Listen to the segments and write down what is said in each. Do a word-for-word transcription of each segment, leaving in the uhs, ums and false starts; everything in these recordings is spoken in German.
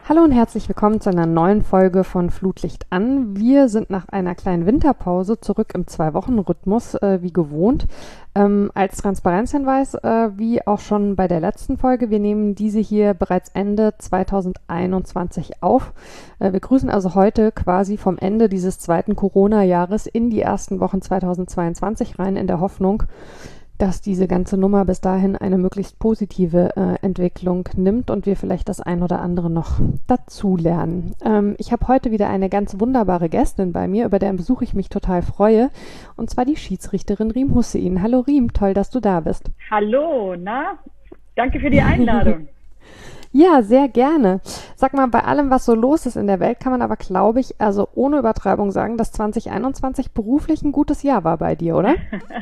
Hallo und herzlich willkommen zu einer neuen Folge von Flutlicht an. Wir sind nach einer kleinen Winterpause zurück im Zwei-Wochen-Rhythmus, äh, wie gewohnt. Ähm, als Transparenzhinweis, äh, wie auch schon bei der letzten Folge, wir nehmen diese hier bereits Ende zweitausendeinundzwanzig auf. Äh, wir grüßen also heute quasi vom Ende dieses zweiten Corona-Jahres in die ersten Wochen zweitausendzweiundzwanzig rein, in der Hoffnung, dass diese ganze Nummer bis dahin eine möglichst positive äh, Entwicklung nimmt und wir vielleicht das ein oder andere noch dazulernen. Ähm, ich habe heute wieder eine ganz wunderbare Gästin bei mir, über deren Besuch ich mich total freue, und zwar die Schiedsrichterin Riem Hussein. Hallo Riem, toll, dass du da bist. Hallo, na? Danke für die Einladung. Ja, sehr gerne. Sag mal, bei allem, was so los ist in der Welt, kann man aber, glaube ich, also ohne Übertreibung sagen, dass zwanzig einundzwanzig beruflich ein gutes Jahr war bei dir, oder?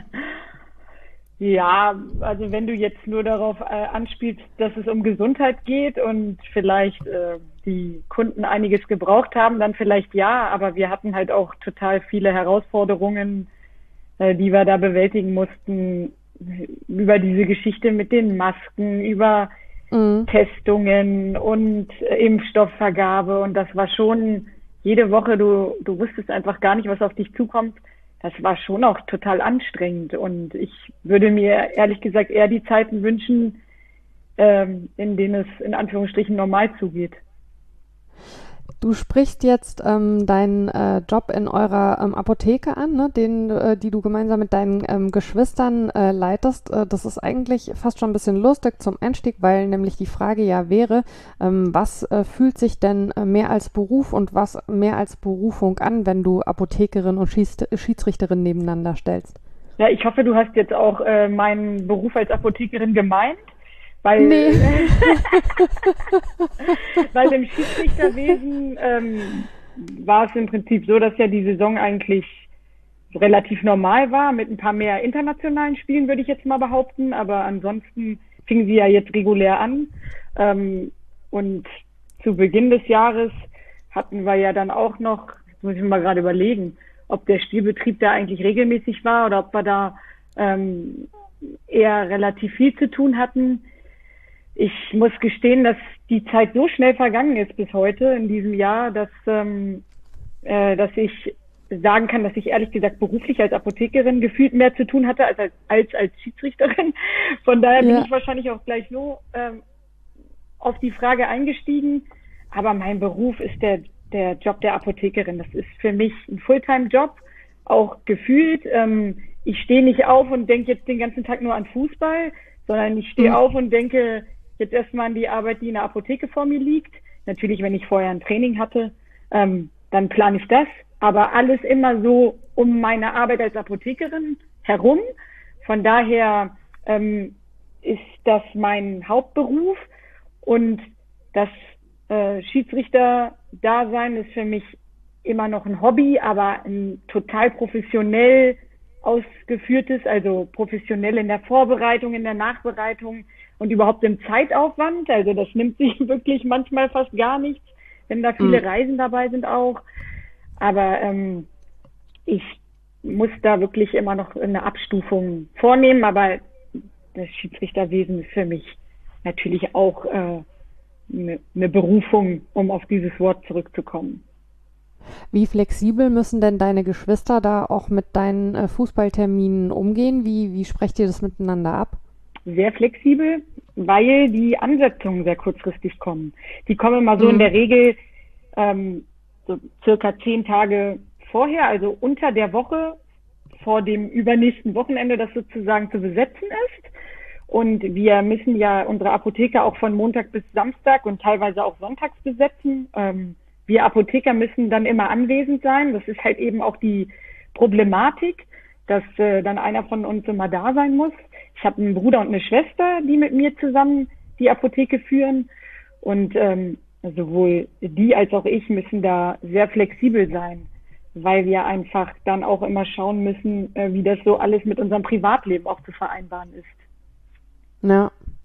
Ja, also wenn du jetzt nur darauf äh, anspielst, dass es um Gesundheit geht und vielleicht äh, die Kunden einiges gebraucht haben, dann vielleicht ja, aber wir hatten halt auch total viele Herausforderungen, äh, die wir da bewältigen mussten, über diese Geschichte mit den Masken, über Mhm. Testungen und äh, Impfstoffvergabe, und das war schon jede Woche, du, du wusstest einfach gar nicht, was auf dich zukommt. Das war schon auch total anstrengend, und ich würde mir ehrlich gesagt eher die Zeiten wünschen, ähm, in denen es in Anführungsstrichen normal zugeht. Du sprichst jetzt ähm, deinen äh, Job in eurer ähm, Apotheke an, ne? Den, äh, die du gemeinsam mit deinen ähm, Geschwistern äh, leitest. Äh, das ist eigentlich fast schon ein bisschen lustig zum Einstieg, weil nämlich die Frage ja wäre, ähm, was äh, fühlt sich denn äh, mehr als Beruf und was mehr als Berufung an, wenn du Apothekerin und Schieds Schiedsrichterin nebeneinander stellst? Ja, ich hoffe, du hast jetzt auch äh, meinen Beruf als Apothekerin gemeint, weil, Nee. weil im Schiedsrichterwesen ähm, war es im Prinzip so, dass ja die Saison eigentlich relativ normal war, mit ein paar mehr internationalen Spielen, würde ich jetzt mal behaupten. Aber ansonsten fing sie ja jetzt regulär an. Ähm, und zu Beginn des Jahres hatten wir ja dann auch noch, das muss ich mir mal gerade überlegen, ob der Spielbetrieb da eigentlich regelmäßig war oder ob wir da ähm, eher relativ viel zu tun hatten. Ich muss gestehen, dass die Zeit so schnell vergangen ist bis heute in diesem Jahr, dass, ähm, äh, dass ich sagen kann, dass ich ehrlich gesagt beruflich als Apothekerin gefühlt mehr zu tun hatte als als, als, als Schiedsrichterin. Von daher bin Ja. ich wahrscheinlich auch gleich so ähm, auf die Frage eingestiegen. Aber mein Beruf ist der, der Job der Apothekerin. Das ist für mich ein Fulltime-Job, auch gefühlt. Ähm, ich stehe nicht auf und denke jetzt den ganzen Tag nur an Fußball, sondern ich stehe Mhm. auf und denke jetzt erstmal an die Arbeit, die in der Apotheke vor mir liegt. Natürlich, wenn ich vorher ein Training hatte, ähm, dann plane ich das. Aber alles immer so um meine Arbeit als Apothekerin herum. Von daher ähm, ist das mein Hauptberuf, und das äh, Schiedsrichter-Dasein ist für mich immer noch ein Hobby, aber ein total professionell ausgeführtes, also professionell in der Vorbereitung, in der Nachbereitung und überhaupt im Zeitaufwand. Also das nimmt sich wirklich manchmal fast gar nichts, wenn da Mhm. viele Reisen dabei sind auch. Aber ähm, ich muss da wirklich immer noch eine Abstufung vornehmen, aber das Schiedsrichterwesen ist für mich natürlich auch äh, eine, eine Berufung, um auf dieses Wort zurückzukommen. Wie flexibel müssen denn deine Geschwister da auch mit deinen äh, Fußballterminen umgehen? Wie, wie sprecht ihr das miteinander ab? Sehr flexibel, weil die Ansetzungen sehr kurzfristig kommen. Die kommen immer so in Mhm. der Regel ähm, so circa zehn Tage vorher, also unter der Woche vor dem übernächsten Wochenende, das sozusagen zu besetzen ist. Und wir müssen ja unsere Apotheker auch von Montag bis Samstag und teilweise auch sonntags besetzen. Ähm, wir Apotheker müssen dann immer anwesend sein. Das ist halt eben auch die Problematik, dass äh, dann einer von uns immer da sein muss. Ich habe einen Bruder und eine Schwester, die mit mir zusammen die Apotheke führen. Und ähm, sowohl die als auch ich müssen da sehr flexibel sein, weil wir einfach dann auch immer schauen müssen, äh, wie das so alles mit unserem Privatleben auch zu vereinbaren ist. Ja.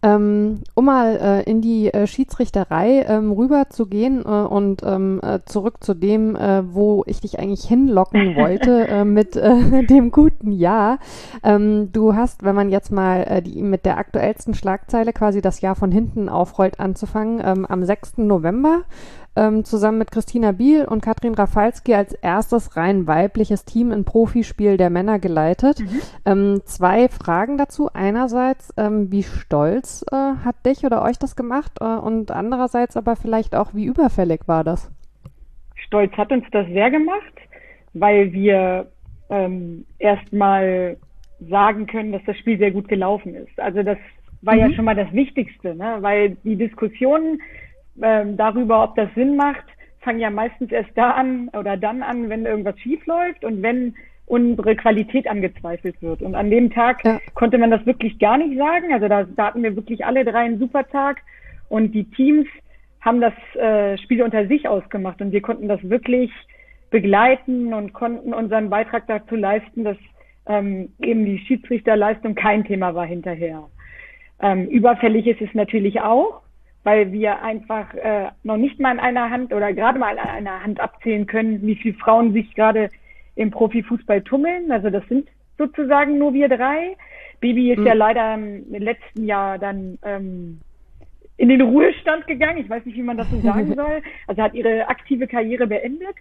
Ähm, um mal äh, in die äh, Schiedsrichterei ähm, rüber zu gehen äh, und ähm, äh, zurück zu dem, äh, wo ich dich eigentlich hinlocken wollte, äh, mit äh, dem guten Jahr. Ähm, du hast, wenn man jetzt mal äh, die, mit der aktuellsten Schlagzeile quasi das Jahr von hinten aufrollt, anzufangen, ähm, am sechsten November ähm, zusammen mit Christina Biel und Katrin Rafalski als erstes rein weibliches Team in Profispiel der Männer geleitet. Mhm. Ähm, zwei Fragen dazu. Einerseits, ähm, wie stolz äh, hat dich oder euch das gemacht? Äh, und andererseits aber vielleicht auch, wie überfällig war das? Stolz hat uns das sehr gemacht, weil wir ähm, erstmal sagen können, dass das Spiel sehr gut gelaufen ist. Also das war ja Mhm. schon mal das Wichtigste, ne? Weil die Diskussionen ähm, darüber, ob das Sinn macht, fangen ja meistens erst da an oder dann an, wenn irgendwas schief läuft und wenn unsere Qualität angezweifelt wird. Und an dem Tag Ja. konnte man das wirklich gar nicht sagen. Also da, da hatten wir wirklich alle drei einen super Tag und die Teams haben das äh, Spiel unter sich ausgemacht und wir konnten das wirklich begleiten und konnten unseren Beitrag dazu leisten, dass ähm, eben die Schiedsrichterleistung kein Thema war hinterher. Ähm, überfällig ist es natürlich auch, weil wir einfach äh, noch nicht mal in einer Hand oder gerade mal in einer Hand abzählen können, wie viele Frauen sich gerade im Profifußball tummeln. Also das sind sozusagen nur wir drei. Bibi ist Mhm. ja leider im letzten Jahr dann ähm, in den Ruhestand gegangen. Ich weiß nicht, wie man das so sagen soll. Also hat ihre aktive Karriere beendet.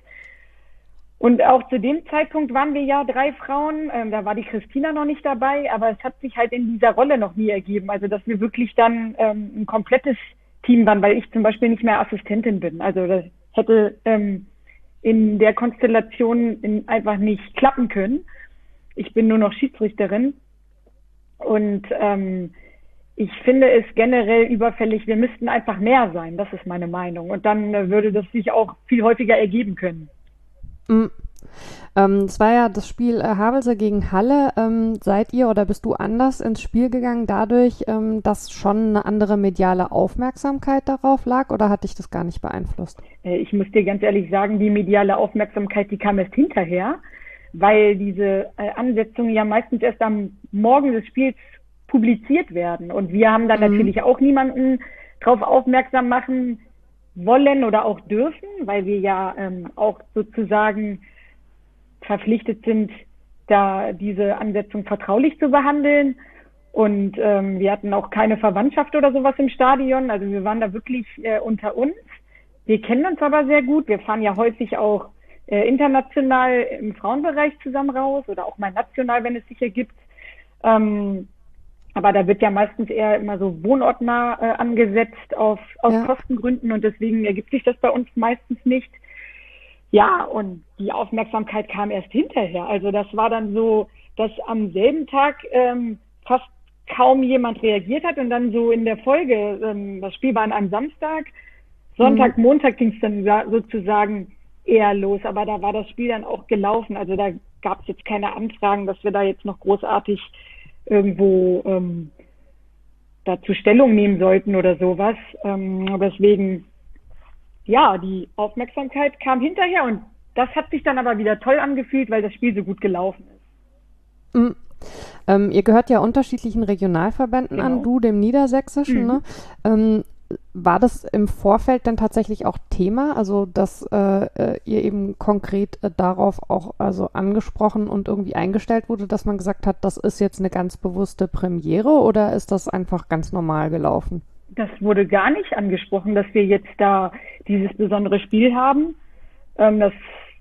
Und auch zu dem Zeitpunkt waren wir ja drei Frauen. Ähm, da war die Christina noch nicht dabei, aber es hat sich halt in dieser Rolle noch nie ergeben. Also dass wir wirklich dann ähm, ein komplettes Team waren, weil ich zum Beispiel nicht mehr Assistentin bin. Also das hätte ähm, in der Konstellation in, einfach nicht klappen können. Ich bin nur noch Schiedsrichterin und ähm, ich finde es generell überfällig, wir müssten einfach mehr sein, das ist meine Meinung. Und dann äh, würde das sich auch viel häufiger ergeben können. Mhm. Ähm, es war ja das Spiel äh, Havelse gegen Halle. Ähm, seid ihr oder bist du anders ins Spiel gegangen dadurch, ähm, dass schon eine andere mediale Aufmerksamkeit darauf lag oder hat dich das gar nicht beeinflusst? Äh, ich muss dir ganz ehrlich sagen, die mediale Aufmerksamkeit, die kam erst hinterher, weil diese äh, Ansetzungen ja meistens erst am Morgen des Spiels publiziert werden. Und wir haben dann Mhm. natürlich auch niemanden darauf aufmerksam machen wollen oder auch dürfen, weil wir ja ähm, auch sozusagen verpflichtet sind, da diese Ansetzung vertraulich zu behandeln. Und ähm, wir hatten auch keine Verwandtschaft oder sowas im Stadion. Also wir waren da wirklich äh, unter uns. Wir kennen uns aber sehr gut. Wir fahren ja häufig auch äh, international im Frauenbereich zusammen raus oder auch mal national, wenn es sich ergibt. Ähm, aber da wird ja meistens eher immer so wohnortnah äh, angesetzt auf, aus Ja. Kostengründen und deswegen ergibt sich das bei uns meistens nicht. Ja, und die Aufmerksamkeit kam erst hinterher. Also das war dann so, dass am selben Tag ähm, fast kaum jemand reagiert hat und dann so in der Folge, ähm, das Spiel war an einem Samstag, Sonntag, Mhm. Montag ging es dann sa- sozusagen eher los, aber da war das Spiel dann auch gelaufen. Also da gab es jetzt keine Anfragen, dass wir da jetzt noch großartig irgendwo ähm, dazu Stellung nehmen sollten oder sowas. Ähm, deswegen, ja, die Aufmerksamkeit kam hinterher und das hat sich dann aber wieder toll angefühlt, weil das Spiel so gut gelaufen ist. Mhm. Ähm, ihr gehört ja unterschiedlichen Regionalverbänden an, Genau. du dem Niedersächsischen, Mhm. ne? Ähm, war das im Vorfeld dann tatsächlich auch Thema, also dass äh, äh, ihr eben konkret äh, darauf auch also angesprochen und irgendwie eingestellt wurde, dass man gesagt hat, das ist jetzt eine ganz bewusste Premiere oder ist das einfach ganz normal gelaufen? Das wurde gar nicht angesprochen, dass wir jetzt da dieses besondere Spiel haben. Ähm, das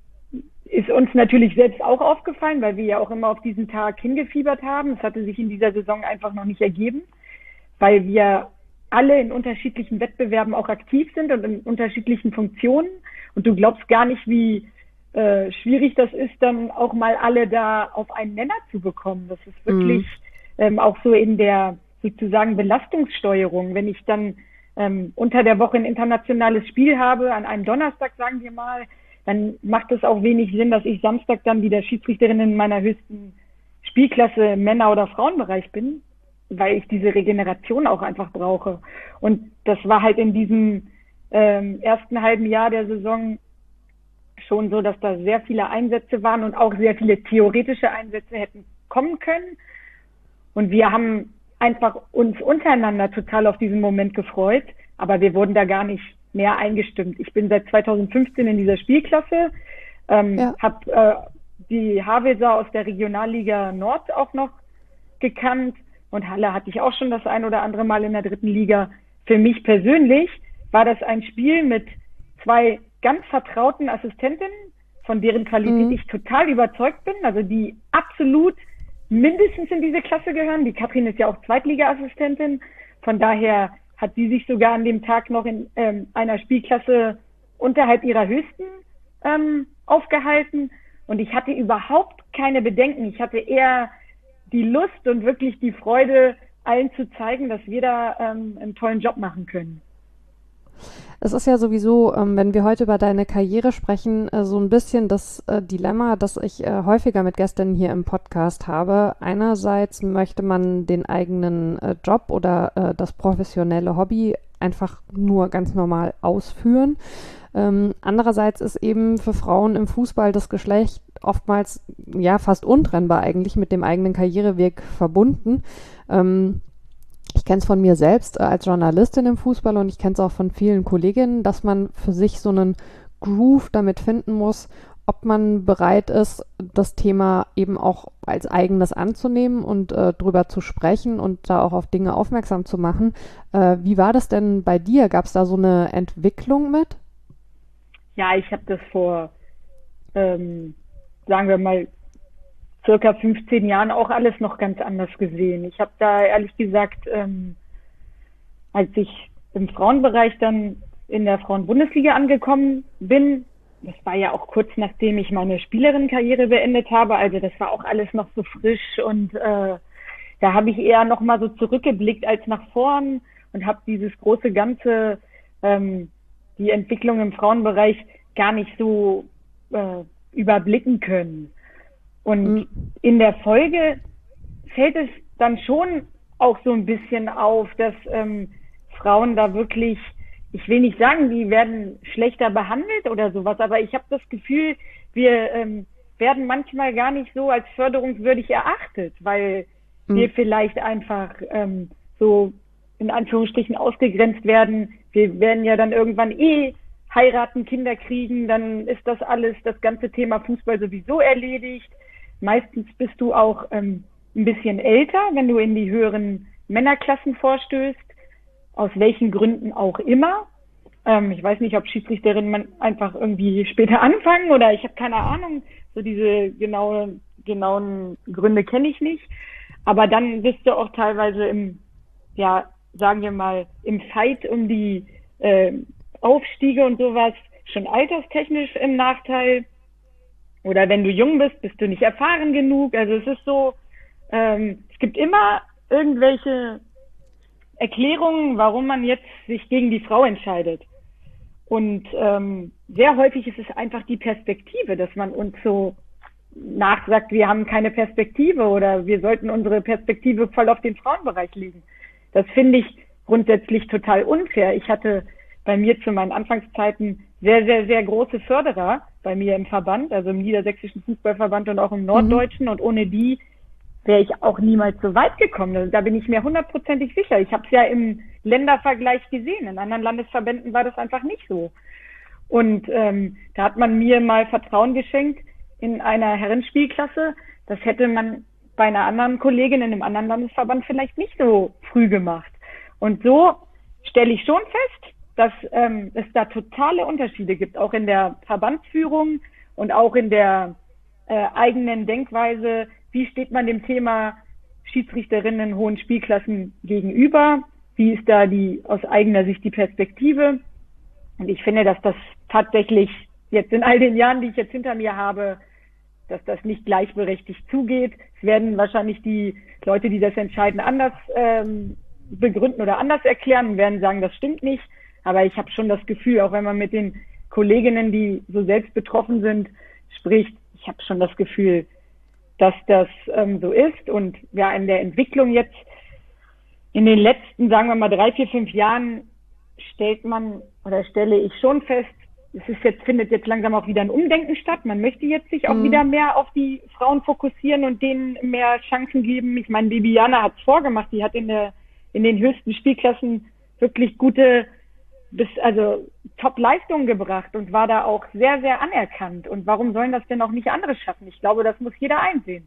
ist uns natürlich selbst auch aufgefallen, weil wir ja auch immer auf diesen Tag hingefiebert haben. Es hatte sich in dieser Saison einfach noch nicht ergeben, weil wir alle in unterschiedlichen Wettbewerben auch aktiv sind und in unterschiedlichen Funktionen. Und du glaubst gar nicht, wie äh, schwierig das ist, dann auch mal alle da auf einen Nenner zu bekommen. Das ist wirklich ähm, auch so in der sozusagen Belastungssteuerung. Wenn ich dann ähm, unter der Woche ein internationales Spiel habe, an einem Donnerstag, sagen wir mal, dann macht es auch wenig Sinn, dass ich Samstag dann wieder Schiedsrichterin in meiner höchsten Spielklasse im Männer- oder Frauenbereich bin, weil ich diese Regeneration auch einfach brauche. Und das war halt in diesem ähm, ersten halben Jahr der Saison schon so, dass da sehr viele Einsätze waren und auch sehr viele theoretische Einsätze hätten kommen können. Und wir haben einfach uns untereinander total auf diesen Moment gefreut, aber wir wurden da gar nicht mehr eingestimmt. Ich bin seit zweitausendfünfzehn in dieser Spielklasse, ähm, ja. habe äh, die Havelse aus der Regionalliga Nord auch noch gekannt und Halle hatte ich auch schon das ein oder andere Mal in der dritten Liga. Für mich persönlich war das ein Spiel mit zwei ganz vertrauten Assistentinnen, von deren Qualität mhm. ich total überzeugt bin, also die absolut mindestens in diese Klasse gehören. Die Katrin ist ja auch Zweitliga-Assistentin, von daher hat sie sich sogar an dem Tag noch in ähm, einer Spielklasse unterhalb ihrer höchsten ähm, aufgehalten und ich hatte überhaupt keine Bedenken. Ich hatte eher die Lust und wirklich die Freude, allen zu zeigen, dass wir da ähm, einen tollen Job machen können. Es ist ja sowieso, ähm, wenn wir heute über deine Karriere sprechen, äh, so ein bisschen das äh, Dilemma, das ich äh, häufiger mit Gästen hier im Podcast habe. Einerseits möchte man den eigenen äh, Job oder äh, das professionelle Hobby einfach nur ganz normal ausführen. Ähm, andererseits ist eben für Frauen im Fußball das Geschlecht oftmals ja fast untrennbar eigentlich mit dem eigenen Karriereweg verbunden. Ähm, Ich kenne es von mir selbst äh, als Journalistin im Fußball und ich kenne es auch von vielen Kolleginnen, dass man für sich so einen Groove damit finden muss, ob man bereit ist, das Thema eben auch als eigenes anzunehmen und äh, drüber zu sprechen und da auch auf Dinge aufmerksam zu machen. Äh, wie war das denn bei dir? Gab es da so eine Entwicklung mit? Ja, ich habe das vor, ähm, sagen wir mal, circa fünfzehn Jahren auch alles noch ganz anders gesehen. Ich habe da ehrlich gesagt, ähm, als ich im Frauenbereich dann in der Frauenbundesliga angekommen bin, das war ja auch kurz nachdem ich meine Spielerinnenkarriere beendet habe, also das war auch alles noch so frisch und äh, da habe ich eher noch mal so zurückgeblickt als nach vorn und habe dieses große Ganze, ähm, die Entwicklung im Frauenbereich gar nicht so äh, überblicken können. Und mhm. in der Folge fällt es dann schon auch so ein bisschen auf, dass ähm, Frauen da wirklich, ich will nicht sagen, die werden schlechter behandelt oder sowas, aber ich habe das Gefühl, wir ähm, werden manchmal gar nicht so als förderungswürdig erachtet, weil mhm. wir vielleicht einfach ähm, so in Anführungsstrichen ausgegrenzt werden. Wir werden ja dann irgendwann eh heiraten, Kinder kriegen, dann ist das alles, das ganze Thema Fußball sowieso erledigt. Meistens bist du auch ähm, ein bisschen älter, wenn du in die höheren Männerklassen vorstößt, aus welchen Gründen auch immer. Ähm, ich weiß nicht, ob Schiedsrichterinnen einfach irgendwie später anfangen oder ich habe keine Ahnung. So diese genauen, genauen Gründe kenne ich nicht. Aber dann bist du auch teilweise im, ja, sagen wir mal, im Fight um die äh, Aufstiege und sowas schon alterstechnisch im Nachteil. Oder wenn du jung bist, bist du nicht erfahren genug. Also es ist so, ähm, es gibt immer irgendwelche Erklärungen, warum man jetzt sich gegen die Frau entscheidet. Und ähm, sehr häufig ist es einfach die Perspektive, dass man uns so nachsagt, wir haben keine Perspektive oder wir sollten unsere Perspektive voll auf den Frauenbereich legen. Das finde ich grundsätzlich total unfair. Ich hatte bei mir zu meinen Anfangszeiten sehr, sehr, sehr große Förderer bei mir im Verband, also im Niedersächsischen Fußballverband und auch im Norddeutschen. Mhm. Und ohne die wäre ich auch niemals so weit gekommen. Also da bin ich mir hundertprozentig sicher. Ich habe es ja im Ländervergleich gesehen. In anderen Landesverbänden war das einfach nicht so. Und ähm, da hat man mir mal Vertrauen geschenkt in einer Herrenspielklasse. Das hätte man bei einer anderen Kollegin in einem anderen Landesverband vielleicht nicht so früh gemacht. Und so stelle ich schon fest, dass ähm, es da totale Unterschiede gibt, auch in der Verbandsführung und auch in der äh, eigenen Denkweise. Wie steht man dem Thema Schiedsrichterinnen in hohen Spielklassen gegenüber? Wie ist da die aus eigener Sicht die Perspektive? Und ich finde, dass das tatsächlich jetzt in all den Jahren, die ich jetzt hinter mir habe, dass das nicht gleichberechtigt zugeht. Es werden wahrscheinlich die Leute, die das entscheiden, anders ähm, begründen oder anders erklären und werden sagen, das stimmt nicht. Aber ich habe schon das Gefühl, auch wenn man mit den Kolleginnen, die so selbst betroffen sind, spricht, ich habe schon das Gefühl, dass das ähm, so ist. Und ja, in der Entwicklung jetzt in den letzten, sagen wir mal, drei, vier, fünf Jahren stellt man oder stelle ich schon fest, es ist jetzt, findet jetzt langsam auch wieder ein Umdenken statt. Man möchte jetzt sich auch mhm. wieder mehr auf die Frauen fokussieren und denen mehr Chancen geben. Ich meine, Bibiana hat es vorgemacht. Die hat in der, in den höchsten Spielklassen wirklich gute, bis, also Top-Leistungen gebracht und war da auch sehr, sehr anerkannt. Und warum sollen das denn auch nicht andere schaffen? Ich glaube, das muss jeder einsehen.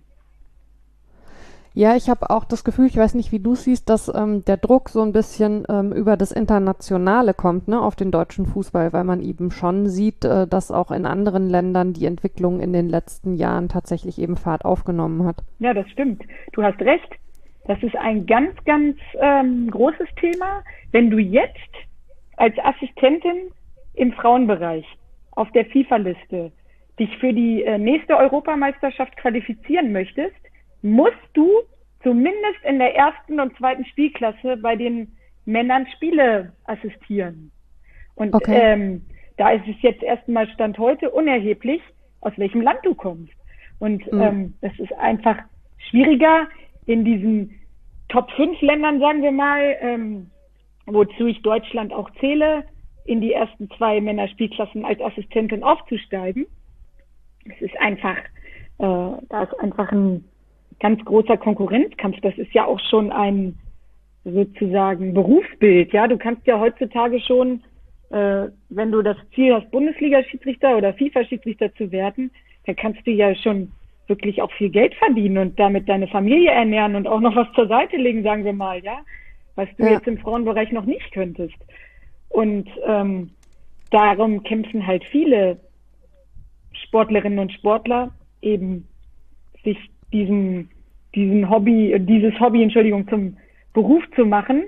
Ja, ich habe auch das Gefühl, ich weiß nicht, wie du siehst, dass ähm, der Druck so ein bisschen ähm, über das Internationale kommt, ne, auf den deutschen Fußball, weil man eben schon sieht, äh, dass auch in anderen Ländern die Entwicklung in den letzten Jahren tatsächlich eben Fahrt aufgenommen hat. Ja, das stimmt. Du hast recht. Das ist ein ganz, ganz ähm, großes Thema. Wenn du jetzt als Assistentin im Frauenbereich auf der FIFA-Liste dich für die äh, nächste Europameisterschaft qualifizieren möchtest, musst du zumindest in der ersten und zweiten Spielklasse bei den Männern Spiele assistieren. Und okay. ähm, da ist es jetzt erstmal Stand heute unerheblich, aus welchem Land du kommst. Und mhm. ähm, es ist einfach schwieriger, in diesen Top fünf Ländern, sagen wir mal, ähm, wozu ich Deutschland auch zähle, in die ersten zwei Männerspielklassen als Assistentin aufzusteigen. Es ist einfach, äh, da ist einfach ein ganz großer Konkurrenzkampf. Das ist ja auch schon ein sozusagen Berufsbild. Ja, du kannst ja heutzutage schon, äh, wenn du das Ziel hast, Bundesliga-Schiedsrichter oder FIFA-Schiedsrichter zu werden, dann kannst du ja schon wirklich auch viel Geld verdienen und damit deine Familie ernähren und auch noch was zur Seite legen, sagen wir mal, ja, was du ja. jetzt im Frauenbereich noch nicht könntest. Und ähm, darum kämpfen halt viele Sportlerinnen und Sportler eben sich diesen, diesen Hobby, dieses Hobby, Entschuldigung, zum Beruf zu machen.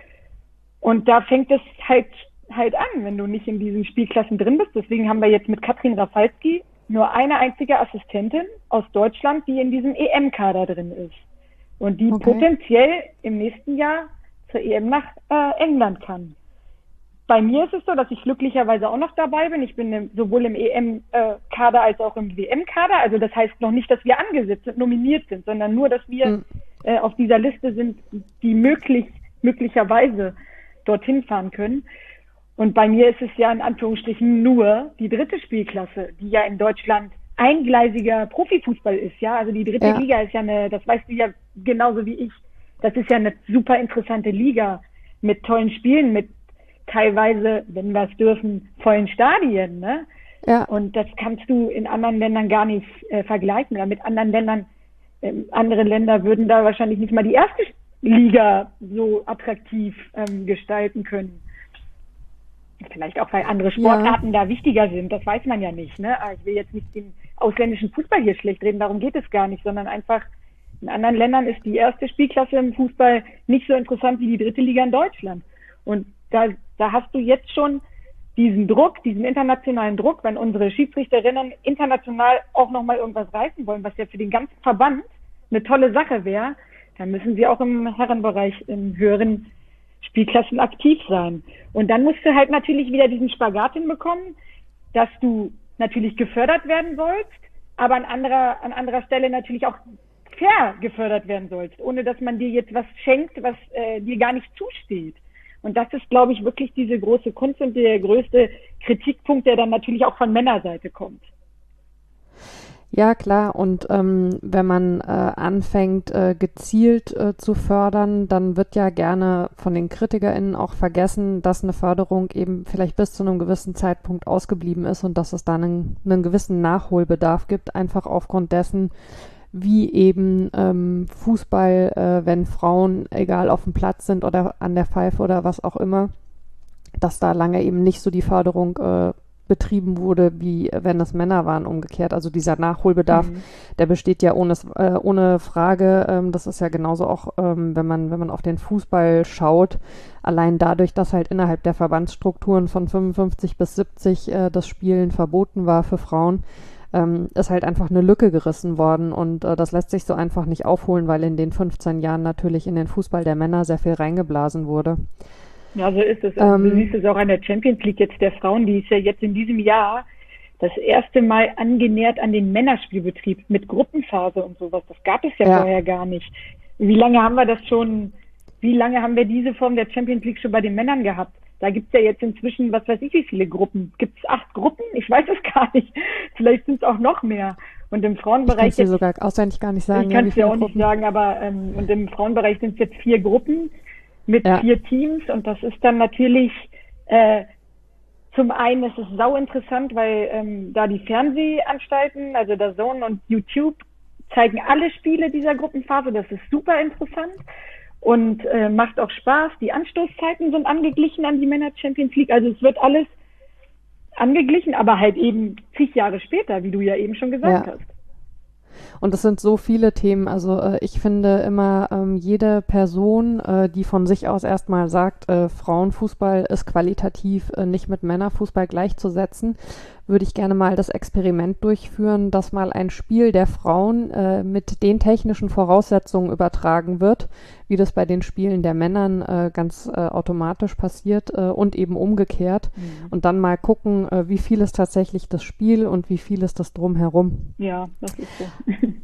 Und da fängt es halt, halt an, wenn du nicht in diesen Spielklassen drin bist. Deswegen haben wir jetzt mit Katrin Rafalski nur eine einzige Assistentin aus Deutschland, die in diesem E M-Kader drin ist. Und die okay. potenziell im nächsten Jahr zur E M nach äh, England kann. Bei mir ist es so, dass ich glücklicherweise auch noch dabei bin. Ich bin im, sowohl im E M-Kader als auch im W M-Kader. Also das heißt noch nicht, dass wir angesetzt sind, nominiert sind, sondern nur, dass wir mhm. äh, auf dieser Liste sind, die möglich, möglicherweise dorthin fahren können. Und bei mir ist es ja in Anführungsstrichen nur die dritte Spielklasse, die ja in Deutschland eingleisiger Profifußball ist. Ja, also die dritte ja. Liga ist ja eine, das weißt du ja genauso wie ich, das ist ja eine super interessante Liga mit tollen Spielen, mit teilweise, wenn wir es dürfen, vollen Stadien, ne? Ja. Und das kannst du in anderen Ländern gar nicht äh, vergleichen. Oder mit anderen Ländern, äh, andere Länder würden da wahrscheinlich nicht mal die erste Liga so attraktiv ähm, gestalten können. Vielleicht auch, weil andere Sportarten ja. da wichtiger sind, das weiß man ja nicht, ne? Ich will jetzt nicht den ausländischen Fußball hier schlecht reden, darum geht es gar nicht, sondern einfach in anderen Ländern ist die erste Spielklasse im Fußball nicht so interessant wie die dritte Liga in Deutschland. Und da, da hast du jetzt schon diesen Druck, diesen internationalen Druck, wenn unsere Schiedsrichterinnen international auch nochmal irgendwas reißen wollen, was ja für den ganzen Verband eine tolle Sache wäre, dann müssen sie auch im Herrenbereich, in höheren Spielklassen aktiv sein. Und dann musst du halt natürlich wieder diesen Spagat hinbekommen, dass du natürlich gefördert werden sollst, aber an anderer, an anderer Stelle natürlich auch fair gefördert werden sollst, ohne dass man dir jetzt was schenkt, was äh, dir gar nicht zusteht. Und das ist, glaube ich, wirklich diese große Kunst und der größte Kritikpunkt, der dann natürlich auch von Männerseite kommt. Ja, klar. Und ähm, wenn man äh, anfängt, äh, gezielt äh, zu fördern, dann wird ja gerne von den KritikerInnen auch vergessen, dass eine Förderung eben vielleicht bis zu einem gewissen Zeitpunkt ausgeblieben ist und dass es da einen, einen gewissen Nachholbedarf gibt, einfach aufgrund dessen, wie eben ähm, Fußball, äh, wenn Frauen, egal auf dem Platz sind oder an der Pfeife oder was auch immer, dass da lange eben nicht so die Förderung äh, betrieben wurde, wie wenn es Männer waren, umgekehrt. Also dieser Nachholbedarf, mhm. der besteht ja ohne, äh, ohne Frage. Ähm, das ist ja genauso auch, ähm, wenn man, wenn man auf den Fußball schaut, allein dadurch, dass halt innerhalb der Verbandsstrukturen von fünfundfünfzig bis siebzig äh, das Spielen verboten war für Frauen, ähm, ist halt einfach eine Lücke gerissen worden und äh, das lässt sich so einfach nicht aufholen, weil in den fünfzehn Jahren natürlich in den Fußball der Männer sehr viel reingeblasen wurde. Ja, so ist es. Ähm, du siehst es auch an der Champions League jetzt der Frauen, die ist ja jetzt in diesem Jahr das erste Mal angenähert an den Männerspielbetrieb mit Gruppenphase und sowas. Das gab es ja, ja vorher gar nicht. Wie lange haben wir das schon, wie lange haben wir diese Form der Champions League schon bei den Männern gehabt? Da gibt's ja jetzt inzwischen, was weiß ich, wie viele Gruppen. Gibt's acht Gruppen? Ich weiß es gar nicht. Vielleicht sind es auch noch mehr. Und im Ich kann Frauenbereich es dir jetzt, sogar auswendig gar nicht sagen, ich ja, kann wie es dir viele auch nicht Gruppen. sagen, aber ähm, und im Frauenbereich sind es jetzt vier Gruppen mit Ja, vier Teams und das ist dann natürlich äh, zum einen ist es sau interessant, weil ähm, da die Fernsehanstalten, also der Zone und YouTube, zeigen alle Spiele dieser Gruppenphase. Das ist super interessant und äh, macht auch Spaß. Die Anstoßzeiten sind angeglichen an die Männer Champions League. Also es wird alles angeglichen, aber halt eben zig Jahre später, wie du ja eben schon gesagt ja. hast. Und es sind so viele Themen. Also äh, ich finde immer, ähm, jede Person, äh, die von sich aus erstmal sagt, äh, Frauenfußball ist qualitativ äh, nicht mit Männerfußball gleichzusetzen, würde ich gerne mal das Experiment durchführen, dass mal ein Spiel der Frauen äh, mit den technischen Voraussetzungen übertragen wird, wie das bei den Spielen der Männern äh, ganz äh, automatisch passiert äh, und eben umgekehrt. Mhm. Und dann mal gucken, äh, wie viel ist tatsächlich das Spiel und wie viel ist das drumherum. Ja, das ist so.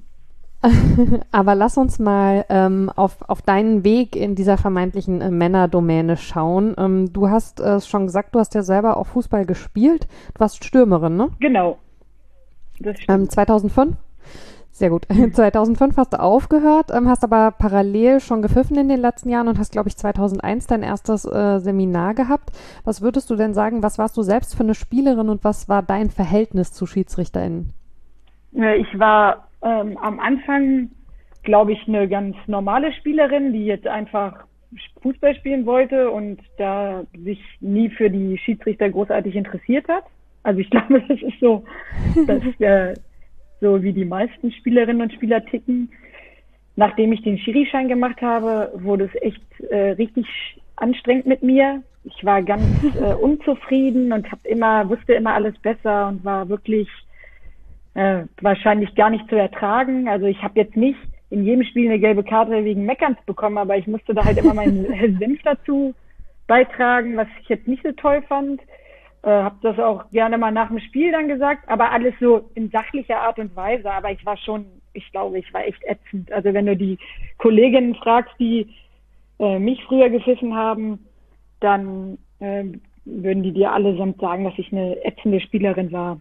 Aber lass uns mal ähm, auf, auf deinen Weg in dieser vermeintlichen äh, Männerdomäne schauen. Ähm, du hast es äh, schon gesagt, du hast ja selber auch Fußball gespielt. Du warst Stürmerin, ne? Genau, das Ähm, stimmt. zweitausendfünf? Sehr gut. zweitausendfünf hast du aufgehört, ähm, hast aber parallel schon gepfiffen in den letzten Jahren und hast, glaube ich, zweitausendeins dein erstes äh, Seminar gehabt. Was würdest du denn sagen, was warst du selbst für eine Spielerin und was war dein Verhältnis zu SchiedsrichterInnen? Ja, ich war ähm, am Anfang, glaube ich, eine ganz normale Spielerin, die jetzt einfach Fußball spielen wollte und da sich nie für die Schiedsrichter großartig interessiert hat. Also ich glaube, das ist so, dass äh, so wie die meisten Spielerinnen und Spieler ticken. Nachdem ich den Schiri-Schein gemacht habe, wurde es echt äh, richtig anstrengend mit mir. Ich war ganz äh, unzufrieden und hab immer, wusste immer alles besser und war wirklich äh, wahrscheinlich gar nicht zu ertragen. Also ich habe jetzt nicht in jedem Spiel eine gelbe Karte wegen Meckerns bekommen, aber ich musste da halt immer meinen Senf dazu beitragen, was ich jetzt nicht so toll fand. Äh, habe das auch gerne mal nach dem Spiel dann gesagt, aber alles so in sachlicher Art und Weise. Aber ich war schon, ich glaube, ich war echt ätzend. Also wenn du die Kolleginnen fragst, die äh, mich früher gepfiffen haben, dann äh, würden die dir allesamt sagen, dass ich eine ätzende Spielerin war.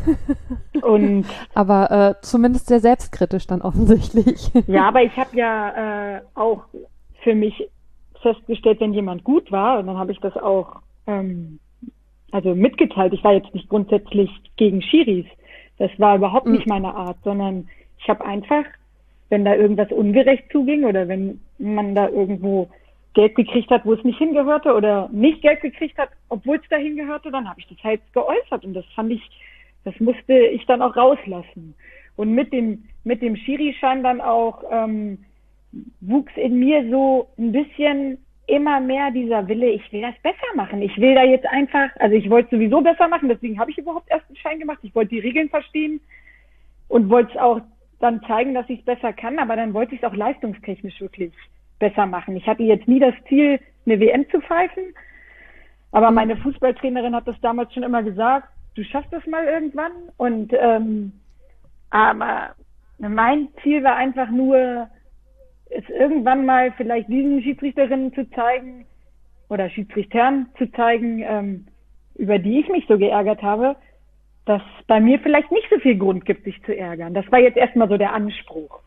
Und Aber äh, zumindest sehr selbstkritisch dann offensichtlich. ja, aber ich habe ja äh, auch für mich festgestellt, wenn jemand gut war, und dann habe ich das auch ähm, also mitgeteilt. Ich war jetzt nicht grundsätzlich gegen Schiris. Das war überhaupt nicht meine Art, sondern ich habe einfach, wenn da irgendwas ungerecht zuging oder wenn man da irgendwo Geld gekriegt hat, wo es nicht hingehörte oder nicht Geld gekriegt hat, obwohl es da hingehörte, dann habe ich das halt geäußert und das fand ich, das musste ich dann auch rauslassen. Und mit dem mit dem Schiri-Schein dann auch ähm, wuchs in mir so ein bisschen immer mehr dieser Wille, ich will das besser machen. Ich will da jetzt einfach, also ich wollte sowieso besser machen, deswegen habe ich überhaupt erst einen Schein gemacht. Ich wollte die Regeln verstehen und wollte es auch dann zeigen, dass ich es besser kann, aber dann wollte ich es auch leistungstechnisch wirklich besser machen. Ich hatte jetzt nie das Ziel, eine W M zu pfeifen, aber meine Fußballtrainerin hat das damals schon immer gesagt, du schaffst das mal irgendwann und ähm, aber mein Ziel war einfach nur, es irgendwann mal vielleicht diesen Schiedsrichterinnen zu zeigen oder Schiedsrichtern zu zeigen, ähm, über die ich mich so geärgert habe, dass bei mir vielleicht nicht so viel Grund gibt, sich zu ärgern. Das war jetzt erstmal so der Anspruch.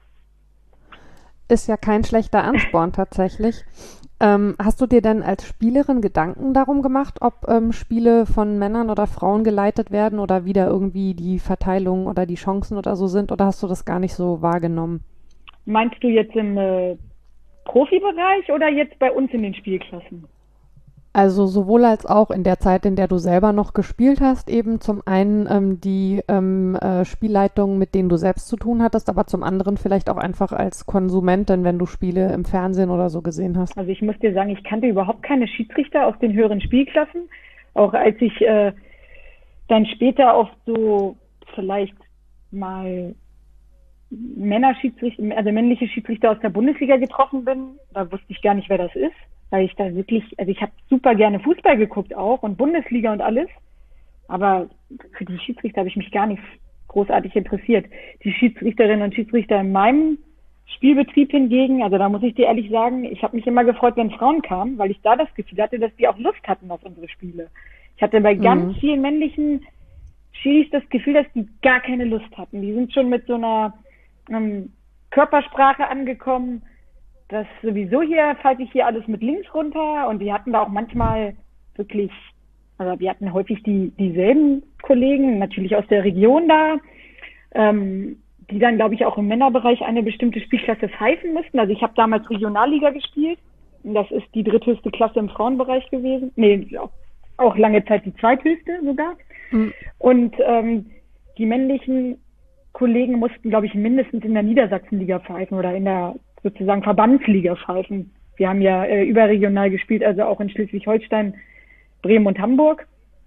Ist ja kein schlechter Ansporn tatsächlich. Ähm, hast du dir denn als Spielerin Gedanken darum gemacht, ob ähm, Spiele von Männern oder Frauen geleitet werden oder wie da irgendwie die Verteilung oder die Chancen oder so sind, oder hast du das gar nicht so wahrgenommen? Meinst du jetzt im äh, Profibereich oder jetzt bei uns in den Spielklassen? Also sowohl als auch in der Zeit, in der du selber noch gespielt hast, eben zum einen ähm, die ähm, äh, Spielleitungen, mit denen du selbst zu tun hattest, aber zum anderen vielleicht auch einfach als Konsumentin, wenn du Spiele im Fernsehen oder so gesehen hast. Also ich muss dir sagen, ich kannte überhaupt keine Schiedsrichter aus den höheren Spielklassen. Auch als ich äh, dann später auf so vielleicht mal Männerschiedsrichter, also männliche Schiedsrichter aus der Bundesliga getroffen bin, da wusste ich gar nicht, wer das ist, weil ich da wirklich, also ich habe super gerne Fußball geguckt auch und Bundesliga und alles, aber für die Schiedsrichter habe ich mich gar nicht großartig interessiert. Die Schiedsrichterinnen und Schiedsrichter in meinem Spielbetrieb hingegen, also da muss ich dir ehrlich sagen, ich habe mich immer gefreut, wenn Frauen kamen, weil ich da das Gefühl hatte, dass die auch Lust hatten auf unsere Spiele. Ich hatte bei ganz Mhm. vielen männlichen Schiris das Gefühl, dass die gar keine Lust hatten. Die sind schon mit so einer ähm, Körpersprache angekommen, dass sowieso hier falte ich hier alles mit links runter, und die hatten da auch manchmal wirklich, also wir hatten häufig die dieselben Kollegen, natürlich aus der Region da, ähm, die dann, glaube ich, auch im Männerbereich eine bestimmte Spielklasse pfeifen mussten. Also ich habe damals Regionalliga gespielt, und das ist die dritthöchste Klasse im Frauenbereich gewesen. Nee, auch lange Zeit die zweithöchste sogar. Mhm. Und ähm, die männlichen Kollegen mussten, glaube ich, mindestens in der Niedersachsenliga pfeifen oder in der sozusagen Verbandsliga pfeifen. Wir haben ja äh, überregional gespielt, also auch in Schleswig-Holstein, Bremen und Hamburg.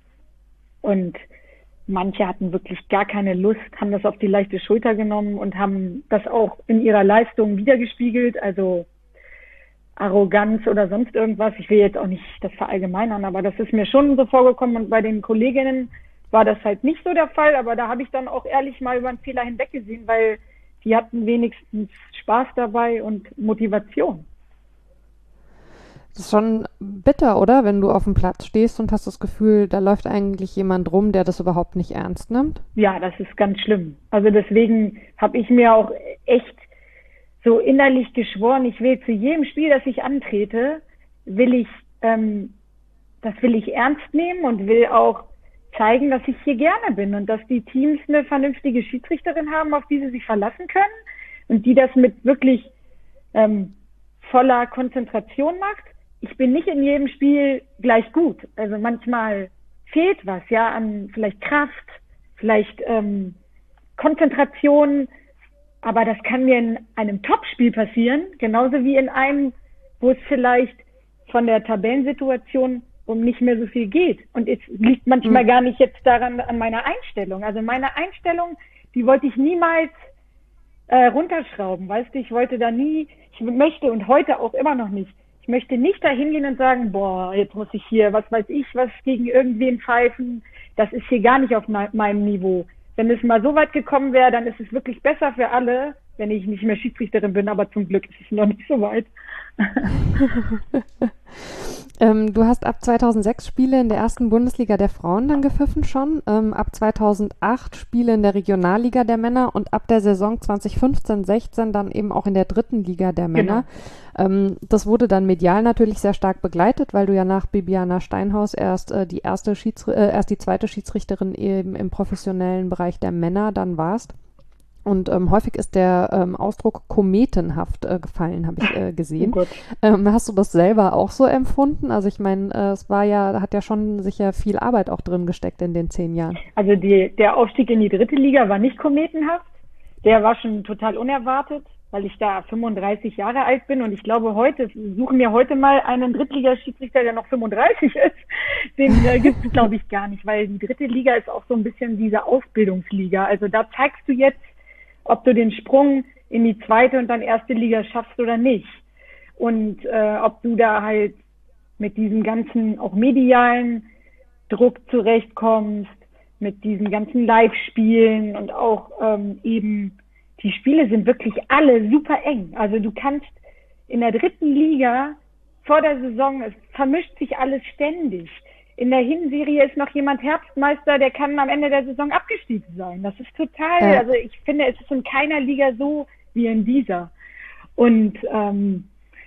Und manche hatten wirklich gar keine Lust, haben das auf die leichte Schulter genommen und haben das auch in ihrer Leistung wiedergespiegelt. Also Arroganz oder sonst irgendwas. Ich will jetzt auch nicht das verallgemeinern, aber das ist mir schon so vorgekommen, und bei den Kolleginnen war das halt nicht so der Fall, aber da habe ich dann auch ehrlich mal über einen Fehler hinweggesehen, weil die hatten wenigstens Spaß dabei und Motivation. Das ist schon bitter, oder? Wenn du auf dem Platz stehst und hast das Gefühl, da läuft eigentlich jemand rum, der das überhaupt nicht ernst nimmt. Ja, das ist ganz schlimm. Also deswegen habe ich mir auch echt so innerlich geschworen, ich will zu jedem Spiel, das ich antrete, will ich, ähm, das will ich ernst nehmen und will auch zeigen, dass ich hier gerne bin und dass die Teams eine vernünftige Schiedsrichterin haben, auf die sie sich verlassen können und die das mit wirklich ähm, voller Konzentration macht. Ich bin nicht in jedem Spiel gleich gut. Also manchmal fehlt was, ja, an vielleicht Kraft, vielleicht ähm, Konzentration, aber das kann mir in einem Topspiel passieren, genauso wie in einem, wo es vielleicht von der Tabellensituation um nicht mehr so viel geht. Und es liegt manchmal Mhm. gar nicht jetzt daran an meiner Einstellung. Also meine Einstellung, die wollte ich niemals äh, runterschrauben, weißt du, ich wollte da nie, ich möchte und heute auch immer noch nicht, ich möchte nicht da hingehen und sagen, boah, jetzt muss ich hier, was weiß ich, was gegen irgendwen pfeifen, das ist hier gar nicht auf me- meinem Niveau. Wenn es mal so weit gekommen wäre, dann ist es wirklich besser für alle, wenn ich nicht mehr Schiedsrichterin bin, aber zum Glück ist es noch nicht so weit. Ähm, du hast ab zweitausendsechs Spiele in der ersten Bundesliga der Frauen dann gepfiffen schon, ähm, ab zweitausendacht Spiele in der Regionalliga der Männer und ab der Saison zweitausendfünfzehn sechzehn dann eben auch in der dritten Liga der Männer. Genau. Ähm, das wurde dann medial natürlich sehr stark begleitet, weil du ja nach Bibiana Steinhaus erst äh, die erste Schiedsri- äh, erst die zweite Schiedsrichterin eben im professionellen Bereich der Männer dann warst. Und ähm, häufig ist der ähm, Ausdruck kometenhaft äh, gefallen, habe ich äh, Oh gesehen. Gott. Ähm, hast du das selber auch so empfunden? Also ich meine, äh, es war ja, hat ja schon sicher viel Arbeit auch drin gesteckt in den zehn Jahren. Also die, der Aufstieg in die dritte Liga war nicht kometenhaft. Der war schon total unerwartet, weil ich da fünfunddreißig Jahre alt bin, und ich glaube heute, suchen wir heute mal einen Drittligaschiedsrichter, der noch fünfunddreißig ist. Den äh, gibt es, glaube ich, gar nicht, weil die dritte Liga ist auch so ein bisschen diese Ausbildungsliga. Also da zeigst du jetzt, ob du den Sprung in die zweite und dann erste Liga schaffst oder nicht. Und äh, ob du da halt mit diesem ganzen auch medialen Druck zurechtkommst, mit diesen ganzen Live-Spielen, und auch ähm, eben, die Spiele sind wirklich alle super eng. Also du kannst in der dritten Liga vor der Saison, es vermischt sich alles ständig. In der Hinserie ist noch jemand Herbstmeister, der kann am Ende der Saison abgestiegen sein. Das ist total, Ja. also ich finde, es ist in keiner Liga so wie in dieser. Und ähm,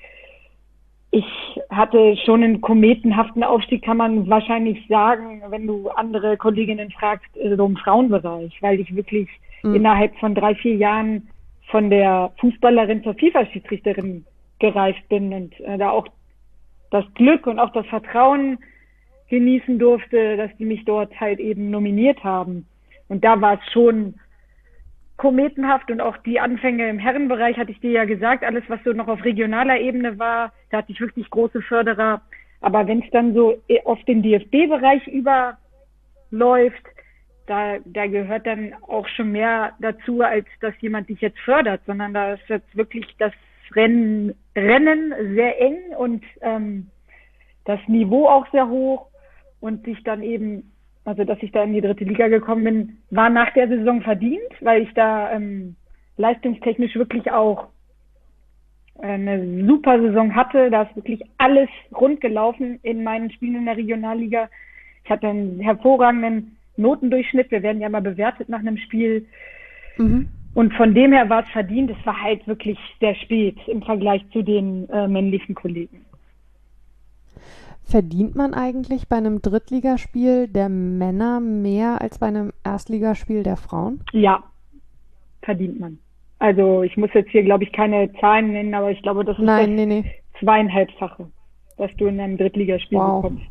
ich hatte schon einen kometenhaften Aufstieg, kann man wahrscheinlich sagen, wenn du andere Kolleginnen fragst, so im Frauenbereich, weil ich wirklich Mhm. innerhalb von drei, vier Jahren von der Fußballerin zur FIFA-Schiedsrichterin gereift bin und äh, da auch das Glück und auch das Vertrauen genießen durfte, dass die mich dort halt eben nominiert haben. Und da war es schon kometenhaft, und auch die Anfänge im Herrenbereich, hatte ich dir ja gesagt, alles, was so noch auf regionaler Ebene war, da hatte ich wirklich große Förderer. Aber wenn es dann so auf den D F B-Bereich überläuft, da, da gehört dann auch schon mehr dazu, als dass jemand dich jetzt fördert, sondern da ist jetzt wirklich das Rennen, Rennen sehr eng und ähm, das Niveau auch sehr hoch, und sich dann eben, also dass ich da in die dritte Liga gekommen bin, war nach der Saison verdient, weil ich da ähm, leistungstechnisch wirklich auch eine super Saison hatte. Da ist wirklich alles rund gelaufen in meinen Spielen in der Regionalliga. Ich hatte einen hervorragenden Notendurchschnitt. Wir werden ja mal bewertet nach einem Spiel. Mhm. Und von dem her war es verdient. Es war halt wirklich sehr spät im Vergleich zu den äh, männlichen Kollegen. Verdient man eigentlich bei einem Drittligaspiel der Männer mehr als bei einem Erstligaspiel der Frauen? Ja, verdient man. Also ich muss jetzt hier, glaube ich, keine Zahlen nennen, aber ich glaube, das ist Nein, das nee, nee. zweieinhalbfache, was du in einem Drittligaspiel wow. bekommst.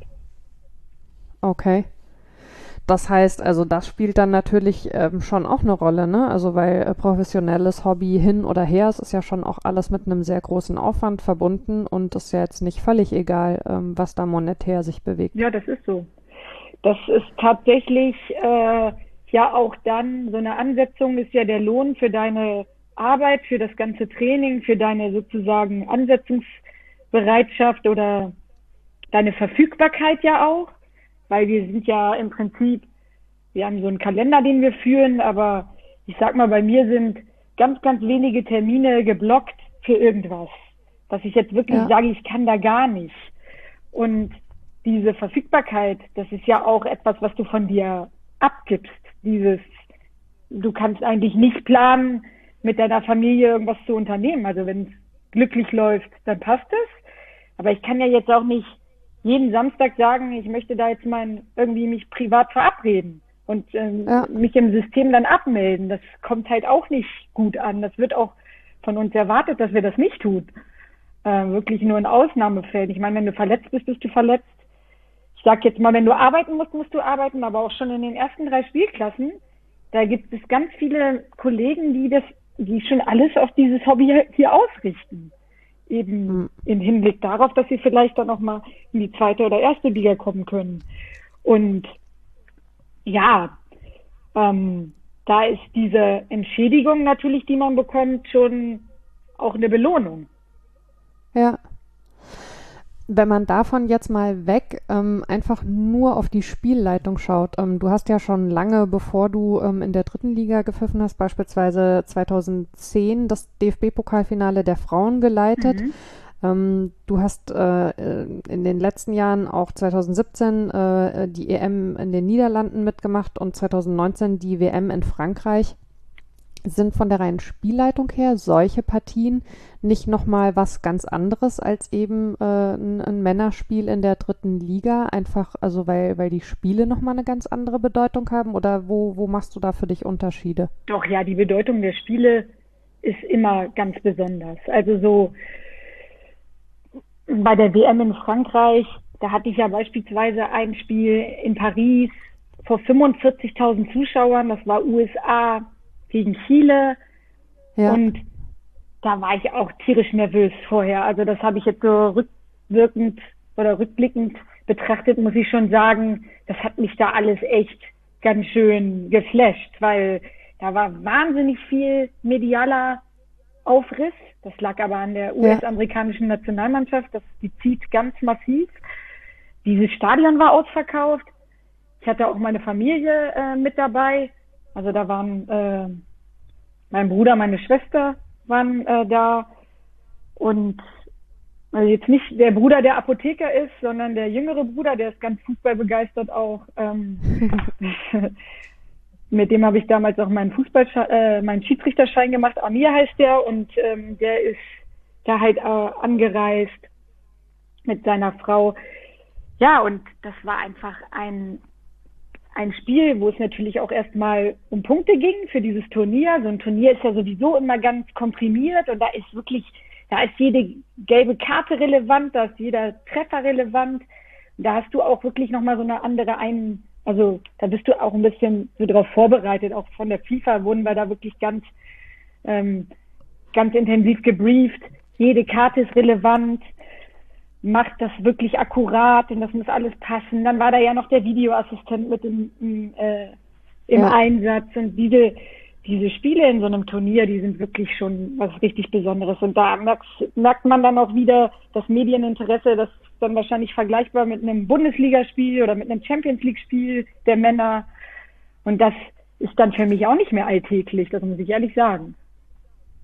Okay. Das heißt, also das spielt dann natürlich ähm, schon auch eine Rolle, ne? Also weil äh, professionelles Hobby hin oder her, es ist ja schon auch alles mit einem sehr großen Aufwand verbunden und es ist ja jetzt nicht völlig egal, ähm, was da monetär sich bewegt. Ja, das ist so. Das ist tatsächlich äh, ja auch dann so eine Ansetzung, ist ja der Lohn für deine Arbeit, für das ganze Training, für deine sozusagen Ansetzungsbereitschaft oder deine Verfügbarkeit ja auch. Weil wir sind ja im Prinzip, wir haben so einen Kalender, den wir führen, aber ich sag mal, bei mir sind ganz, ganz wenige Termine geblockt für irgendwas. Dass ich jetzt wirklich ja. sage, ich kann da gar nicht. Und diese Verfügbarkeit, das ist ja auch etwas, was du von dir abgibst. Dieses, du kannst eigentlich nicht planen, mit deiner Familie irgendwas zu unternehmen. Also wenn es glücklich läuft, dann passt es. Aber ich kann ja jetzt auch nicht jeden Samstag sagen, ich möchte da jetzt mal irgendwie mich privat verabreden und ähm, ja. mich im System dann abmelden. Das kommt halt auch nicht gut an. Das wird auch von uns erwartet, dass wir das nicht tun. Äh, wirklich nur in Ausnahmefällen. Ich meine, wenn du verletzt bist, bist du verletzt. Ich sag jetzt mal, wenn du arbeiten musst, musst du arbeiten, aber auch schon in den ersten drei Spielklassen, da gibt es ganz viele Kollegen, die das, die schon alles auf dieses Hobby hier ausrichten. Eben hm. im Hinblick darauf, dass sie vielleicht dann auch mal in die zweite oder erste Liga kommen können. Und ja, ähm, da ist diese Entschädigung natürlich, die man bekommt, schon auch eine Belohnung. Ja. Wenn man davon jetzt mal weg ähm, einfach nur auf die Spielleitung schaut, ähm, du hast ja schon lange, bevor du ähm, in der dritten Liga gepfiffen hast, beispielsweise zweitausendzehn das D F B-Pokalfinale der Frauen geleitet. Mhm. Ähm, du hast äh, in den letzten Jahren auch zweitausendsiebzehn äh, die E M in den Niederlanden mitgemacht und zweitausendneunzehn die W M in Frankreich. Sind von der reinen Spielleitung her solche Partien nicht nochmal was ganz anderes als eben äh, ein, ein Männerspiel in der dritten Liga? Einfach, also weil, weil die Spiele nochmal eine ganz andere Bedeutung haben? Oder wo, wo machst du da für dich Unterschiede? Doch, ja, die Bedeutung der Spiele ist immer ganz besonders. Also so bei der W M in Frankreich, da hatte ich ja beispielsweise ein Spiel in Paris vor fünfundvierzigtausend Zuschauern, das war U S A gegen Chile ja. und da war ich auch tierisch nervös vorher. Also das habe ich jetzt so rückwirkend oder rückblickend betrachtet, muss ich schon sagen, das hat mich da alles echt ganz schön geflasht, weil da war wahnsinnig viel medialer Aufriss. Das lag aber an der U S-amerikanischen Nationalmannschaft, das, die zieht ganz massiv. Dieses Stadion war ausverkauft. Ich hatte auch meine Familie äh, mit dabei. Also da waren äh, mein Bruder, meine Schwester waren äh, da und also jetzt nicht der Bruder, der Apotheker ist, sondern der jüngere Bruder, der ist ganz fußballbegeistert auch. Ähm, mit dem habe ich damals auch meinen Fußball, äh, meinen Schiedsrichterschein gemacht. Amir heißt der und ähm, der ist da halt äh, angereist mit seiner Frau. Ja, und das war einfach ein Ein Spiel, wo es natürlich auch erstmal um Punkte ging für dieses Turnier. So ein Turnier ist ja sowieso immer ganz komprimiert und da ist wirklich, da ist jede gelbe Karte relevant, da ist jeder Treffer relevant. Und da hast du auch wirklich nochmal so eine andere ein, also da bist du auch ein bisschen so drauf vorbereitet. Auch von der FIFA wurden wir da wirklich ganz, ähm, ganz intensiv gebrieft. Jede Karte ist relevant. Macht das wirklich akkurat und das muss alles passen. Dann war da ja noch der Videoassistent mit im, im, äh, im ja. Einsatz und diese, diese Spiele in so einem Turnier, die sind wirklich schon was richtig Besonderes und da merkt, merkt man dann auch wieder das Medieninteresse, das ist dann wahrscheinlich vergleichbar mit einem Bundesligaspiel oder mit einem Champions League Spiel der Männer und das ist dann für mich auch nicht mehr alltäglich, das muss ich ehrlich sagen.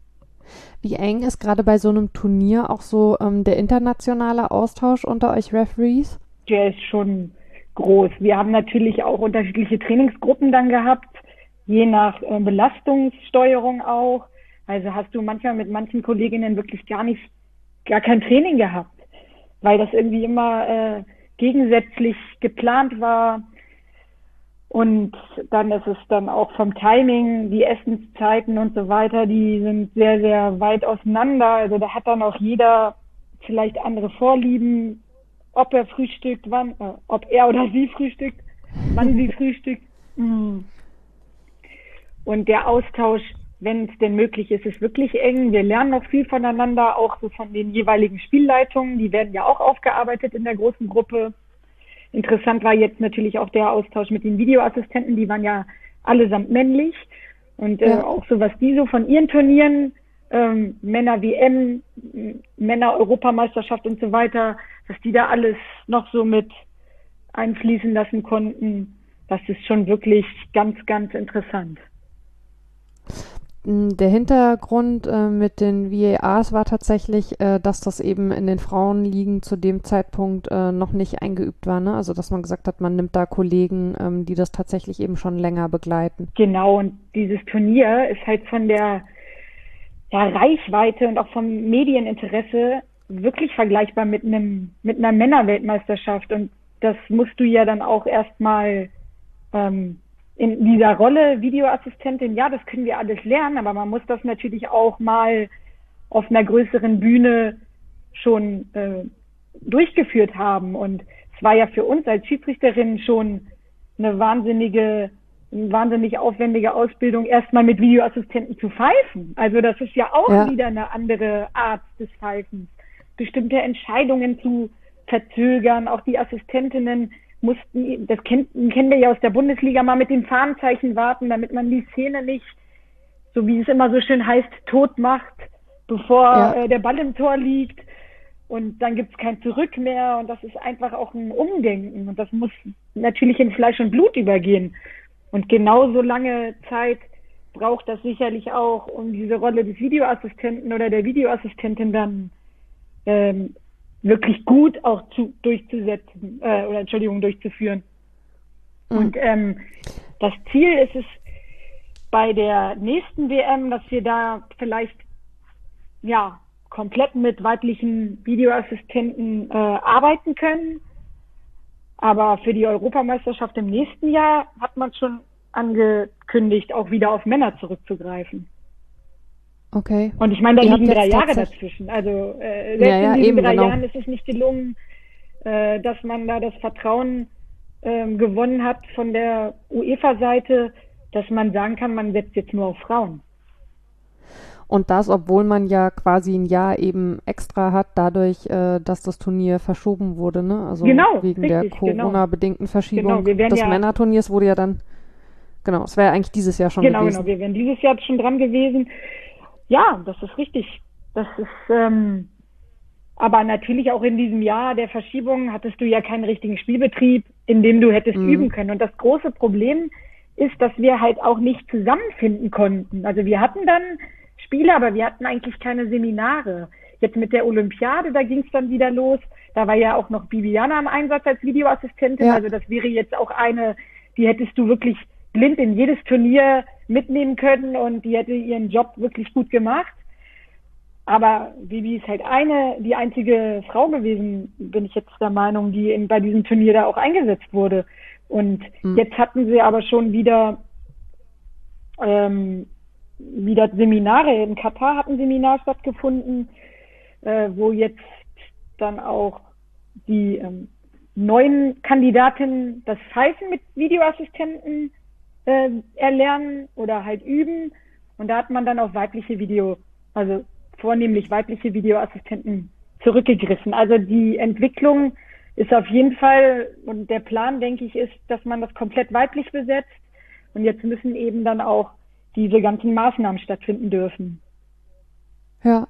Wie eng ist gerade bei so einem Turnier auch so ähm, der internationale Austausch unter euch Referees? Der ist schon groß. Wir haben natürlich auch unterschiedliche Trainingsgruppen dann gehabt, je nach äh, Belastungssteuerung auch. Also hast du manchmal mit manchen Kolleginnen wirklich gar nicht, gar kein Training gehabt, weil das irgendwie immer äh, gegensätzlich geplant war. Und dann ist es dann auch vom Timing, die Essenszeiten und so weiter, die sind sehr, sehr weit auseinander. Also da hat dann auch jeder vielleicht andere Vorlieben, ob er frühstückt, wann, äh, ob er oder sie frühstückt, wann sie frühstückt. Und der Austausch, wenn es denn möglich ist, ist wirklich eng. Wir lernen noch viel voneinander, auch so von den jeweiligen Spielleitungen. Die werden ja auch aufgearbeitet in der großen Gruppe. Interessant war jetzt natürlich auch der Austausch mit den Videoassistenten. Die waren ja allesamt männlich. Und äh, ja. auch so, was die so von ihren Turnieren, ähm, Männer-W M, Männer-Europameisterschaft und so weiter, was die da alles noch so mit einfließen lassen konnten, das ist schon wirklich ganz, ganz interessant. Der Hintergrund äh, mit den V A Rs war tatsächlich, äh, dass das eben in den Frauenligen zu dem Zeitpunkt äh, noch nicht eingeübt war, ne? Also dass man gesagt hat, man nimmt da Kollegen, ähm, die das tatsächlich eben schon länger begleiten. Genau, und dieses Turnier ist halt von der ja, Reichweite und auch vom Medieninteresse wirklich vergleichbar mit einem mit einer Männerweltmeisterschaft. Und das musst du ja dann auch erstmal ähm, in dieser Rolle Videoassistentin, ja, das können wir alles lernen, aber man muss das natürlich auch mal auf einer größeren Bühne schon äh, durchgeführt haben. Und es war ja für uns als Schiedsrichterin schon eine wahnsinnige, eine wahnsinnig aufwendige Ausbildung, erstmal mit Videoassistenten zu pfeifen. Also das ist ja auch ja. wieder eine andere Art des Pfeifens. Bestimmte Entscheidungen zu verzögern, auch die Assistentinnen mussten, das kennt, kennen wir ja aus der Bundesliga, mal mit dem Fahnenzeichen warten, damit man die Szene nicht, so wie es immer so schön heißt, tot macht, bevor ja. äh, der Ball im Tor liegt. Und dann gibt's kein Zurück mehr. Und das ist einfach auch ein Umdenken. Und das muss natürlich in Fleisch und Blut übergehen. Und genauso lange Zeit braucht das sicherlich auch, um diese Rolle des Videoassistenten oder der Videoassistentin dann ähm, wirklich gut auch zu, durchzusetzen, äh, oder Entschuldigung, durchzuführen. Mhm. Und ähm, das Ziel ist es bei der nächsten W M, dass wir da vielleicht ja komplett mit weiblichen Videoassistenten äh, arbeiten können. Aber für die Europameisterschaft im nächsten Jahr hat man schon angekündigt, auch wieder auf Männer zurückzugreifen. Okay. Und ich meine, da Ihr liegen drei Jahre dazwischen. Also äh, selbst ja, ja, in diesen eben, drei genau. Jahren ist es nicht gelungen, äh, dass man da das Vertrauen ähm, gewonnen hat von der UEFA-Seite, dass man sagen kann, man setzt jetzt nur auf Frauen. Und das, obwohl man ja quasi ein Jahr eben extra hat, dadurch, äh, dass das Turnier verschoben wurde, ne? Also genau, wegen richtig, der Corona-bedingten Verschiebung genau, des ja, Männerturniers wurde ja dann, genau, es wäre ja eigentlich dieses Jahr schon genau, gewesen. Genau, wir wären dieses Jahr schon dran gewesen. Ja, das ist richtig. Das ist, ähm, aber natürlich auch in diesem Jahr der Verschiebung hattest du ja keinen richtigen Spielbetrieb, in dem du hättest mhm. üben können. Und das große Problem ist, dass wir halt auch nicht zusammenfinden konnten. Also wir hatten dann Spiele, aber wir hatten eigentlich keine Seminare. Jetzt mit der Olympiade, da ging es dann wieder los. Da war ja auch noch Bibiana im Einsatz als Videoassistentin. Ja. Also das wäre jetzt auch eine, die hättest du wirklich blind in jedes Turnier mitnehmen können und die hätte ihren Job wirklich gut gemacht. Aber Bibi ist halt eine, die einzige Frau gewesen, bin ich jetzt der Meinung, die in, bei diesem Turnier da auch eingesetzt wurde. Und mhm. jetzt hatten sie aber schon wieder ähm, wieder Seminare. In Katar hat ein Seminar stattgefunden, äh, wo jetzt dann auch die ähm, neuen Kandidatinnen das Pfeifen mit Videoassistenten äh, erlernen oder halt üben. Und da hat man dann auf weibliche Video, also vornehmlich weibliche Videoassistenten zurückgegriffen. Also die Entwicklung ist auf jeden Fall, und der Plan, denke ich, ist, dass man das komplett weiblich besetzt. Und jetzt müssen eben dann auch diese ganzen Maßnahmen stattfinden dürfen. Ja.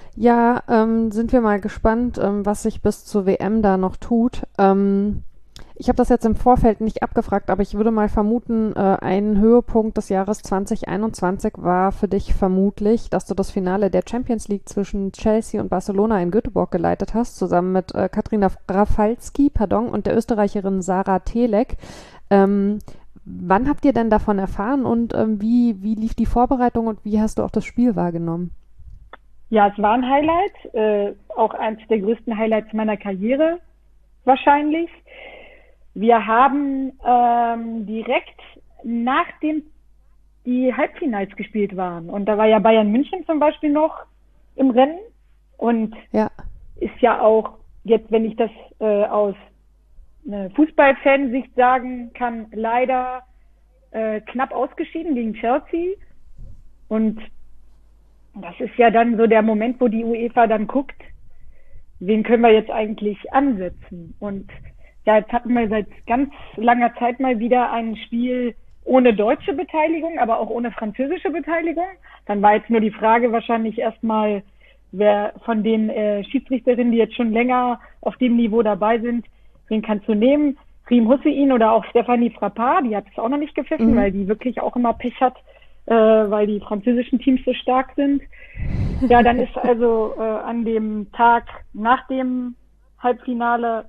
Ja, ähm, sind wir mal gespannt, ähm, was sich bis zur W M da noch tut. Ähm, Ich habe das jetzt im Vorfeld nicht abgefragt, aber ich würde mal vermuten, äh, ein Höhepunkt des Jahres zwanzig einundzwanzig war für dich vermutlich, dass du das Finale der Champions League zwischen Chelsea und Barcelona in Göteborg geleitet hast, zusammen mit äh, Katrina Rafalski, pardon, und der Österreicherin Sarah Telek. Ähm, wann habt ihr denn davon erfahren und ähm, wie, wie lief die Vorbereitung und wie hast du auch das Spiel wahrgenommen? Ja, es war ein Highlight, äh, auch eines der größten Highlights meiner Karriere wahrscheinlich. Wir haben ähm, direkt nachdem die Halbfinals gespielt waren, und da war ja Bayern München zum Beispiel noch im Rennen und Ja. ist ja auch jetzt, wenn ich das äh, aus äh, Fußballfansicht sagen kann, leider äh, knapp ausgeschieden gegen Chelsea. Und das ist ja dann so der Moment, wo die UEFA dann guckt, wen können wir jetzt eigentlich ansetzen? Und ja, jetzt hatten wir seit ganz langer Zeit mal wieder ein Spiel ohne deutsche Beteiligung, aber auch ohne französische Beteiligung. Dann war jetzt nur die Frage wahrscheinlich erstmal, wer von den äh, Schiedsrichterinnen, die jetzt schon länger auf dem Niveau dabei sind, wen kannst du nehmen? Riem Hussein oder auch Stephanie Frappard, die hat es auch noch nicht gepfiffen, Mhm. weil die wirklich auch immer Pech hat, äh, weil die französischen Teams so stark sind. Ja, dann ist also äh, an dem Tag nach dem Halbfinale,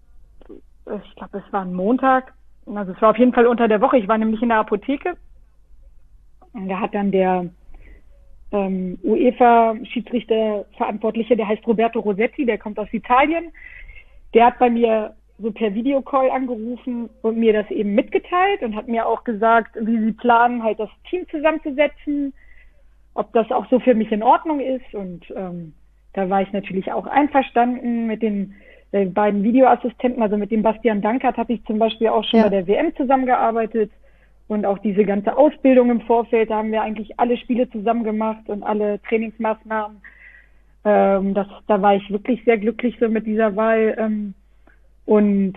ich glaube, es war ein Montag, also es war auf jeden Fall unter der Woche, ich war nämlich in der Apotheke und da hat dann der ähm, UEFA-Schiedsrichter-Verantwortliche, der heißt Roberto Rossetti, der kommt aus Italien, der hat bei mir so per Videocall angerufen und mir das eben mitgeteilt und hat mir auch gesagt, wie sie planen, halt das Team zusammenzusetzen, ob das auch so für mich in Ordnung ist. Und ähm, da war ich natürlich auch einverstanden mit den äh, beiden Videoassistenten. Also mit dem Bastian Dankert habe ich zum Beispiel auch schon Ja. bei der W M zusammengearbeitet. Und auch diese ganze Ausbildung im Vorfeld, da haben wir eigentlich alle Spiele zusammen gemacht und alle Trainingsmaßnahmen. Ähm, das, da war ich wirklich sehr glücklich so mit dieser Wahl. Ähm, und,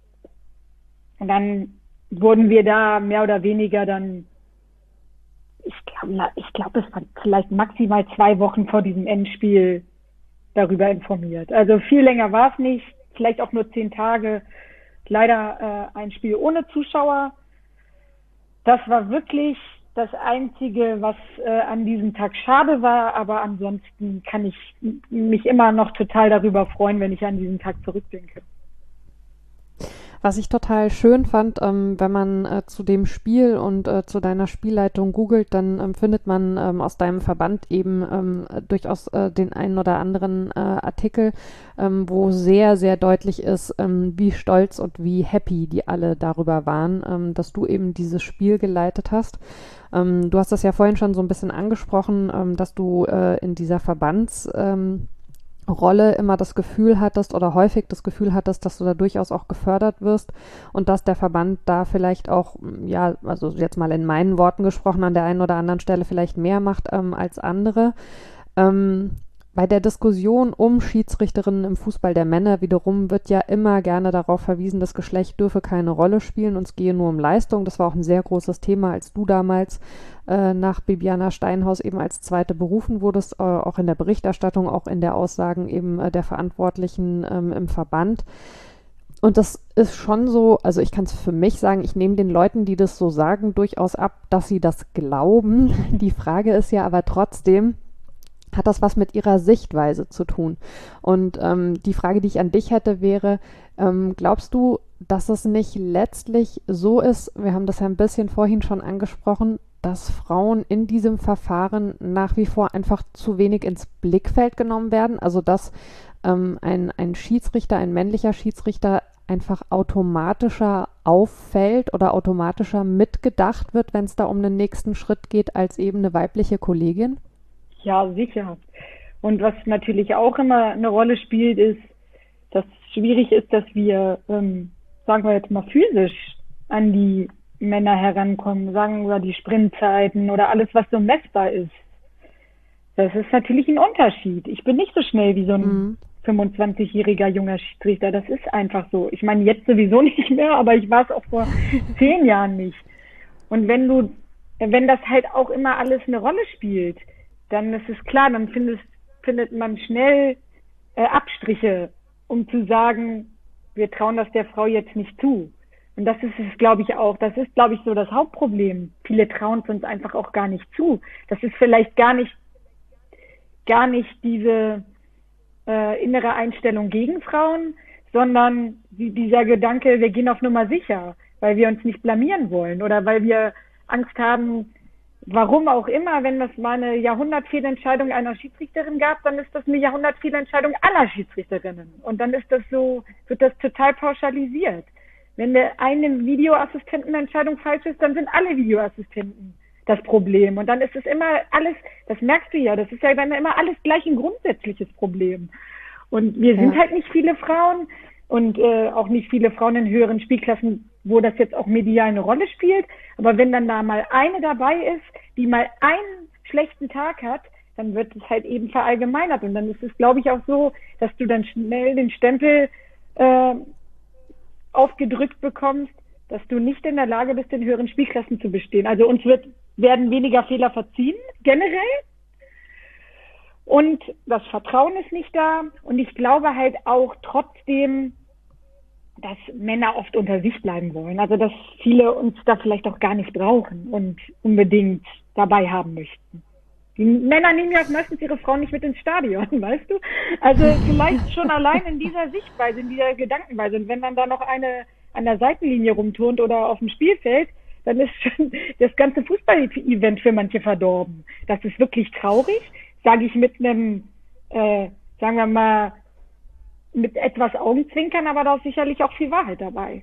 und dann wurden wir da mehr oder weniger dann, ich glaube, ich glaube, es waren vielleicht maximal zwei Wochen vor diesem Endspiel darüber informiert. Also viel länger war es nicht, vielleicht auch nur zehn Tage. Leider äh, ein Spiel ohne Zuschauer. Das war wirklich das Einzige, was äh, an diesem Tag schade war, aber ansonsten kann ich mich immer noch total darüber freuen, wenn ich an diesen Tag zurückdenke. Was ich total schön fand, ähm, wenn man äh, zu dem Spiel und äh, zu deiner Spielleitung googelt, dann ähm, findet man ähm, aus deinem Verband eben ähm, durchaus äh, den einen oder anderen äh, Artikel, ähm, wo sehr, sehr deutlich ist, ähm, wie stolz und wie happy die alle darüber waren, ähm, dass du eben dieses Spiel geleitet hast. Ähm, du hast das ja vorhin schon so ein bisschen angesprochen, ähm, dass du äh, in dieser Verbands... Ähm, Rolle immer das Gefühl hattest oder häufig das Gefühl hattest, dass du da durchaus auch gefördert wirst und dass der Verband da vielleicht auch, ja, also jetzt mal in meinen Worten gesprochen, an der einen oder anderen Stelle vielleicht mehr macht ähm, als andere. Ähm, bei der Diskussion um Schiedsrichterinnen im Fußball der Männer wiederum wird ja immer gerne darauf verwiesen, das Geschlecht dürfe keine Rolle spielen und es gehe nur um Leistung. Das war auch ein sehr großes Thema, als du damals äh, nach Bibiana Steinhaus eben als Zweite berufen wurdest, äh, auch in der Berichterstattung, auch in der Aussagen eben äh, der Verantwortlichen ähm, im Verband. Und das ist schon so, also ich kann es für mich sagen, ich nehme den Leuten, die das so sagen, durchaus ab, dass sie das glauben. Die Frage ist ja aber trotzdem, hat das was mit ihrer Sichtweise zu tun? Und ähm, die Frage, die ich an dich hätte, wäre, ähm, glaubst du, dass es nicht letztlich so ist, wir haben das ja ein bisschen vorhin schon angesprochen, dass Frauen in diesem Verfahren nach wie vor einfach zu wenig ins Blickfeld genommen werden? Also dass ähm, ein, ein Schiedsrichter, ein männlicher Schiedsrichter einfach automatischer auffällt oder automatischer mitgedacht wird, wenn es da um den nächsten Schritt geht, als eben eine weibliche Kollegin? Ja, sicher. Und was natürlich auch immer eine Rolle spielt, ist, dass es schwierig ist, dass wir, ähm, sagen wir jetzt mal, physisch an die Männer herankommen, sagen wir die Sprintzeiten oder alles, was so messbar ist. Das ist natürlich ein Unterschied. Ich bin nicht so schnell wie so ein mhm. fünfundzwanzigjähriger junger Schiedsrichter. Das ist einfach so. Ich meine, jetzt sowieso nicht mehr, aber ich war es auch vor zehn Jahren nicht. Und wenn du, wenn das halt auch immer alles eine Rolle spielt, dann ist es klar, dann findest, findet man schnell äh, Abstriche, um zu sagen, wir trauen das der Frau jetzt nicht zu. Und das ist es, glaube ich, auch. Das ist, glaube ich, so das Hauptproblem. Viele trauen es uns einfach auch gar nicht zu. Das ist vielleicht gar nicht, gar nicht diese äh, innere Einstellung gegen Frauen, sondern die, dieser Gedanke, wir gehen auf Nummer sicher, weil wir uns nicht blamieren wollen oder weil wir Angst haben, warum auch immer, wenn es mal eine Jahrhundertfehlentscheidung einer Schiedsrichterin gab, dann ist das eine Jahrhundertfehlentscheidung aller Schiedsrichterinnen. Und dann ist das so, wird das total pauschalisiert. Wenn der eine Videoassistentenentscheidung falsch ist, dann sind alle Videoassistenten das Problem. Und dann ist es immer alles, das merkst du ja, das ist ja dann immer alles gleich ein grundsätzliches Problem. Und wir sind ja. halt nicht viele Frauen und äh, auch nicht viele Frauen in höheren Spielklassen, wo das jetzt auch medial eine Rolle spielt. Aber wenn dann da mal eine dabei ist, die mal einen schlechten Tag hat, dann wird es halt eben verallgemeinert. Und dann ist es, glaube ich, auch so, dass du dann schnell den Stempel äh, aufgedrückt bekommst, dass du nicht in der Lage bist, in höheren Spielklassen zu bestehen. Also uns wird, werden weniger Fehler verziehen, generell. Und das Vertrauen ist nicht da. Und ich glaube halt auch trotzdem, dass Männer oft unter sich bleiben wollen. Also dass viele uns da vielleicht auch gar nicht brauchen und unbedingt dabei haben möchten. Die Männer nehmen ja meistens ihre Frauen nicht mit ins Stadion, weißt du? Also vielleicht schon allein in dieser Sichtweise, in dieser Gedankenweise. Und wenn dann da noch eine an der Seitenlinie rumturnt oder auf dem Spielfeld, dann ist schon das ganze Fußball-Event für manche verdorben. Das ist wirklich traurig, sage ich mit einem, äh, sagen wir mal, mit etwas Augenzwinkern, aber da ist sicherlich auch viel Wahrheit dabei.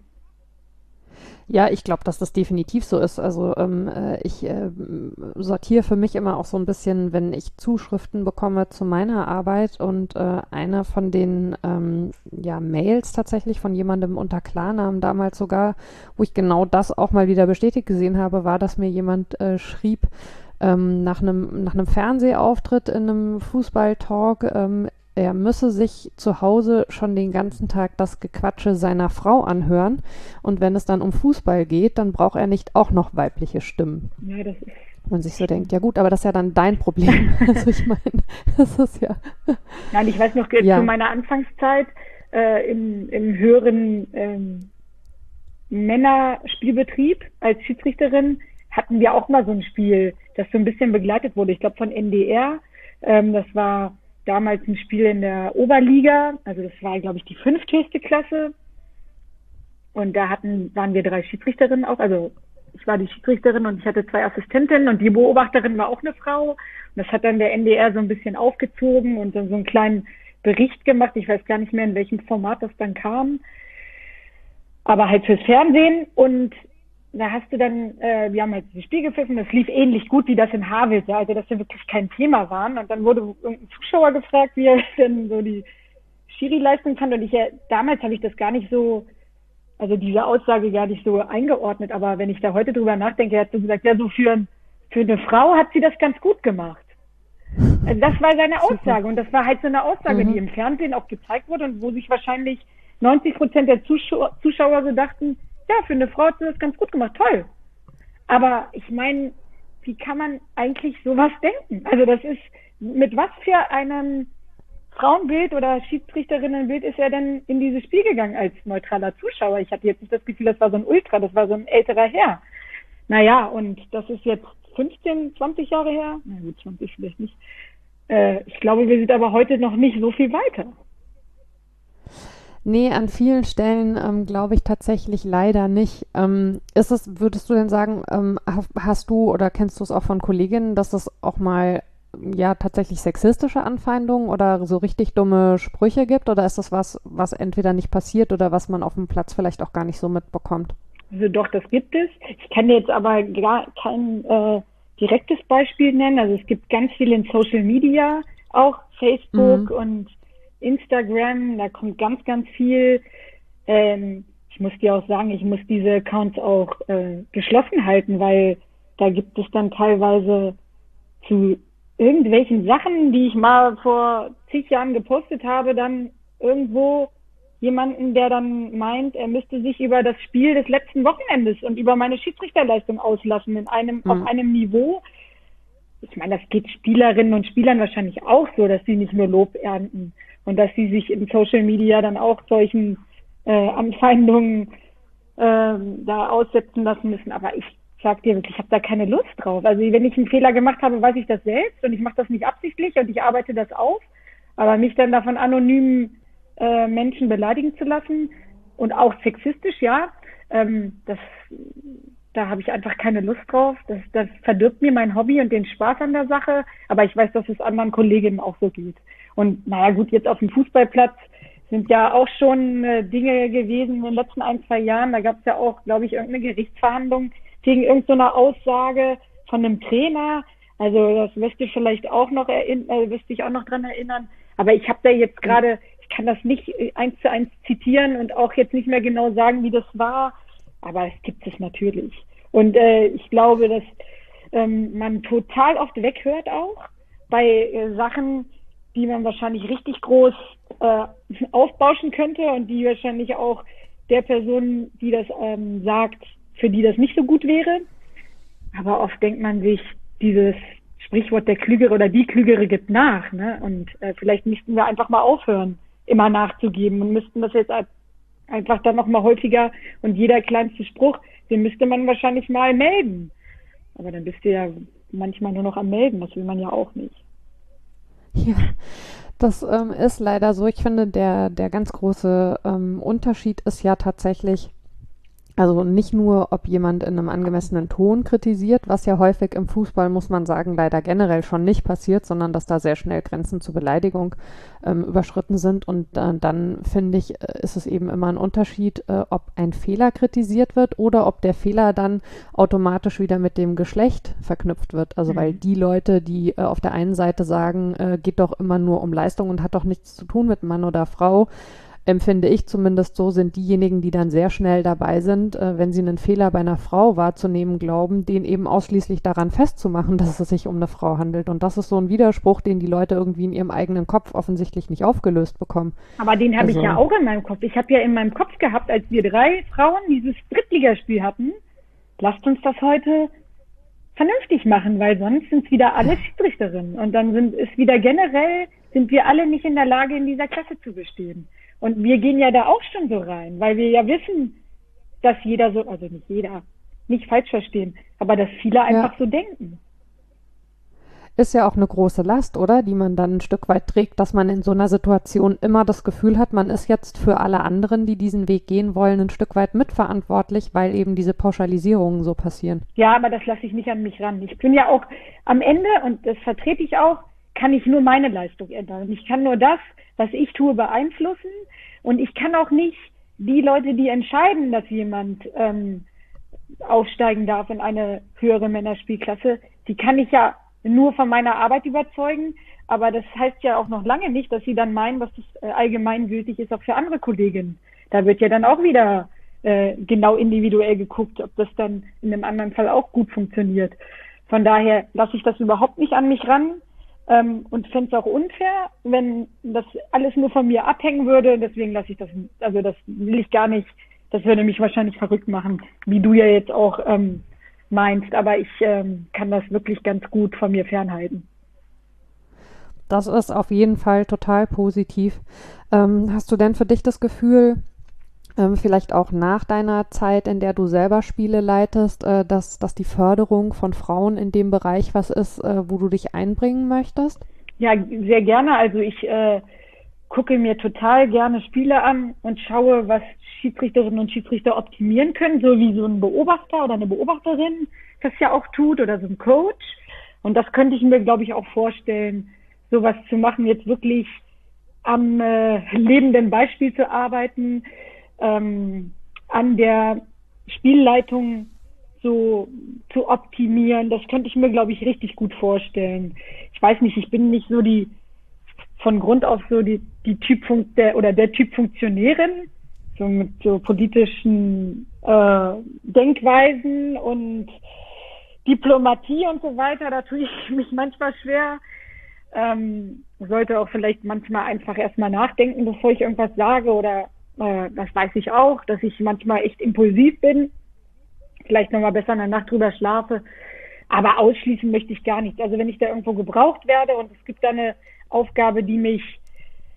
Ja, ich glaube, dass das definitiv so ist. Also ähm, äh, ich äh, sortiere für mich immer auch so ein bisschen, wenn ich Zuschriften bekomme zu meiner Arbeit und äh, eine von den ähm, ja, Mails tatsächlich von jemandem unter Klarnamen damals sogar, wo ich genau das auch mal wieder bestätigt gesehen habe, war, dass mir jemand äh, schrieb, ähm, nach einem nach einem Fernsehauftritt in einem Fußballtalk, ähm, er müsse sich zu Hause schon den ganzen Tag das Gequatsche seiner Frau anhören. Und wenn es dann um Fußball geht, dann braucht er nicht auch noch weibliche Stimmen. Ja, das ist... Man sich so denkt, ja gut, aber das ist ja dann dein Problem. Also ich meine, das ist ja... Nein, ich weiß noch, ja. Zu meiner Anfangszeit äh, im, im höheren ähm, Männerspielbetrieb als Schiedsrichterin hatten wir auch mal so ein Spiel, das so ein bisschen begleitet wurde. Ich glaube von N D R. Ähm, das war... damals ein Spiel in der Oberliga, also das war, glaube ich, die fünfthöchste Klasse. Und da hatten, waren wir drei Schiedsrichterinnen auch, also ich war die Schiedsrichterin und ich hatte zwei Assistentinnen und die Beobachterin war auch eine Frau. Und das hat dann der N D R so ein bisschen aufgezogen und dann so einen kleinen Bericht gemacht. Ich weiß gar nicht mehr, in welchem Format das dann kam. Aber halt fürs Fernsehen. Und da hast du dann, äh, wir haben halt dieses Spiel gepfiffen, das lief ähnlich gut wie das in Havelse, also dass wir wirklich kein Thema waren. Und dann wurde irgendein Zuschauer gefragt, wie er denn so die Schiri-Leistung fand. Und ich, ja, damals habe ich das gar nicht so, also diese Aussage gar nicht so eingeordnet. Aber wenn ich da heute drüber nachdenke, er hat so gesagt, ja, so für, für eine Frau hat sie das ganz gut gemacht. Also das war seine Aussage. Und das war halt so eine Aussage, mhm. die im Fernsehen auch gezeigt wurde und wo sich wahrscheinlich neunzig Prozent der Zuschauer, Zuschauer so dachten, ja, für eine Frau hat sie das ganz gut gemacht, toll. Aber ich meine, wie kann man eigentlich sowas denken? Also das ist, mit was für einem Frauenbild oder Schiedsrichterinnenbild ist er denn in dieses Spiel gegangen als neutraler Zuschauer? Ich hatte jetzt nicht das Gefühl, das war so ein Ultra, das war so ein älterer Herr. Naja, und das ist jetzt fünfzehn, zwanzig Jahre her. Na gut, zwanzig vielleicht nicht. Äh, ich glaube, wir sind aber heute noch nicht so viel weiter. Nee, an vielen Stellen ähm, glaube ich tatsächlich leider nicht. Ähm, ist es, würdest du denn sagen, ähm, hast, hast du oder kennst du es auch von Kolleginnen, dass es auch mal ja tatsächlich sexistische Anfeindungen oder so richtig dumme Sprüche gibt? Oder ist das was, was entweder nicht passiert oder was man auf dem Platz vielleicht auch gar nicht so mitbekommt? Also doch, das gibt es. Ich kann jetzt aber gar kein äh, direktes Beispiel nennen. Also es gibt ganz viel in Social Media, auch Facebook mhm. und Instagram, da kommt ganz, ganz viel. Ähm, ich muss dir auch sagen, ich muss diese Accounts auch äh, geschlossen halten, weil da gibt es dann teilweise zu irgendwelchen Sachen, die ich mal vor zig Jahren gepostet habe, dann irgendwo jemanden, der dann meint, er müsste sich über das Spiel des letzten Wochenendes und über meine Schiedsrichterleistung auslassen in einem, mhm. auf einem Niveau. Ich meine, das geht Spielerinnen und Spielern wahrscheinlich auch so, dass sie nicht nur Lob ernten und dass sie sich in Social Media dann auch solchen äh, Anfeindungen äh, da aussetzen lassen müssen. Aber ich sag dir wirklich, ich habe da keine Lust drauf. Also wenn ich einen Fehler gemacht habe, weiß ich das selbst und ich mache das nicht absichtlich und ich arbeite das auf. Aber mich dann davon anonymen äh, Menschen beleidigen zu lassen und auch sexistisch, ja, ähm, das, da habe ich einfach keine Lust drauf. Das, das verdirbt mir mein Hobby und den Spaß an der Sache. Aber ich weiß, dass es anderen Kolleginnen auch so geht. Und naja gut, jetzt auf dem Fußballplatz sind ja auch schon äh, Dinge gewesen in den letzten ein, zwei Jahren. Da gab es ja auch, glaube ich, irgendeine Gerichtsverhandlung gegen irgendeine Aussage von einem Trainer. Also das wirst du vielleicht auch noch erinnern, äh, wirst dich auch noch dran erinnern. Aber ich habe da jetzt gerade, ich kann das nicht eins zu eins zitieren und auch jetzt nicht mehr genau sagen, wie das war. Aber es gibt es natürlich. Und äh, ich glaube, dass ähm, man total oft weghört auch bei äh, Sachen, die man wahrscheinlich richtig groß äh, aufbauschen könnte und die wahrscheinlich auch der Person, die das ähm, sagt, für die das nicht so gut wäre. Aber oft denkt man sich, dieses Sprichwort, der Klügere oder die Klügere gibt nach. Ne? Und äh, vielleicht müssten wir einfach mal aufhören, immer nachzugeben und müssten das jetzt einfach dann noch mal häufiger und jeder kleinste Spruch, den müsste man wahrscheinlich mal melden. Aber dann bist du ja manchmal nur noch am Melden, das will man ja auch nicht. Ja, das ähm, ist leider so. Ich finde, der, der ganz große ähm, Unterschied ist ja tatsächlich, also nicht nur, ob jemand in einem angemessenen Ton kritisiert, was ja häufig im Fußball, muss man sagen, leider generell schon nicht passiert, sondern dass da sehr schnell Grenzen zur Beleidigung ähm, überschritten sind. Und äh, dann, finde ich, ist es eben immer ein Unterschied, äh, ob ein Fehler kritisiert wird oder ob der Fehler dann automatisch wieder mit dem Geschlecht verknüpft wird. Also mhm. weil die Leute, die äh, auf der einen Seite sagen, äh, geht doch immer nur um Leistung und hat doch nichts zu tun mit Mann oder Frau, empfinde ich zumindest so, sind diejenigen, die dann sehr schnell dabei sind, äh, wenn sie einen Fehler bei einer Frau wahrzunehmen glauben, den eben ausschließlich daran festzumachen, dass es sich um eine Frau handelt. Und das ist so ein Widerspruch, den die Leute irgendwie in ihrem eigenen Kopf offensichtlich nicht aufgelöst bekommen. Aber den habe also, ich ja auch in meinem Kopf. Ich habe ja in meinem Kopf gehabt, als wir drei Frauen dieses Drittligaspiel hatten, lasst uns das heute vernünftig machen, weil sonst sind es wieder alle Schiedsrichterinnen. Und dann sind es wieder generell, sind wir alle nicht in der Lage, in dieser Klasse zu bestehen. Und wir gehen ja da auch schon so rein, weil wir ja wissen, dass jeder so, also nicht jeder, nicht falsch verstehen, aber dass viele einfach ja. so denken. Ist ja auch eine große Last, oder? Die man dann ein Stück weit trägt, dass man in so einer Situation immer das Gefühl hat, man ist jetzt für alle anderen, die diesen Weg gehen wollen, ein Stück weit mitverantwortlich, weil eben diese Pauschalisierungen so passieren. Ja, aber das lasse ich nicht an mich ran. Ich bin ja auch am Ende, und das vertrete ich auch, kann ich nur meine Leistung ändern. Ich kann nur das, was ich tue, beeinflussen. Und ich kann auch nicht die Leute, die entscheiden, dass jemand ähm, aufsteigen darf in eine höhere Männerspielklasse, die kann ich ja nur von meiner Arbeit überzeugen. Aber das heißt ja auch noch lange nicht, dass sie dann meinen, was das äh, allgemeingültig ist, auch für andere Kolleginnen. Da wird ja dann auch wieder äh, genau individuell geguckt, ob das dann in einem anderen Fall auch gut funktioniert. Von daher lasse ich das überhaupt nicht an mich ran. Ähm, und fände es auch unfair, wenn das alles nur von mir abhängen würde. Deswegen lasse ich das, also das will ich gar nicht. Das würde mich wahrscheinlich verrückt machen, wie du ja jetzt auch ähm, meinst. Aber ich ähm, kann das wirklich ganz gut von mir fernhalten. Das ist auf jeden Fall total positiv. Ähm, hast du denn für dich das Gefühl, ähm, vielleicht auch nach deiner Zeit, in der du selber Spiele leitest, äh, dass, dass die Förderung von Frauen in dem Bereich was ist, äh, wo du dich einbringen möchtest? Ja, sehr gerne. Also ich äh, gucke mir total gerne Spiele an und schaue, was Schiedsrichterinnen und Schiedsrichter optimieren können, so wie so ein Beobachter oder eine Beobachterin das ja auch tut oder so ein Coach. Und das könnte ich mir, glaube ich, auch vorstellen, sowas zu machen, jetzt wirklich am äh, lebenden Beispiel zu arbeiten, ähm, an der Spielleitung so zu optimieren. Das könnte ich mir, glaube ich, richtig gut vorstellen. Ich weiß nicht, ich bin nicht so die, von Grund auf so die, die Typ der oder der Typ Funktionärin, so mit so politischen äh, Denkweisen und Diplomatie und so weiter. Da tue ich mich manchmal schwer. Ähm, sollte auch vielleicht manchmal einfach erstmal nachdenken, bevor ich irgendwas sage, oder äh, das weiß ich auch, dass ich manchmal echt impulsiv bin, vielleicht nochmal besser in der Nacht drüber schlafe, aber ausschließen möchte ich gar nicht. Also wenn ich da irgendwo gebraucht werde und es gibt da eine Aufgabe, die mich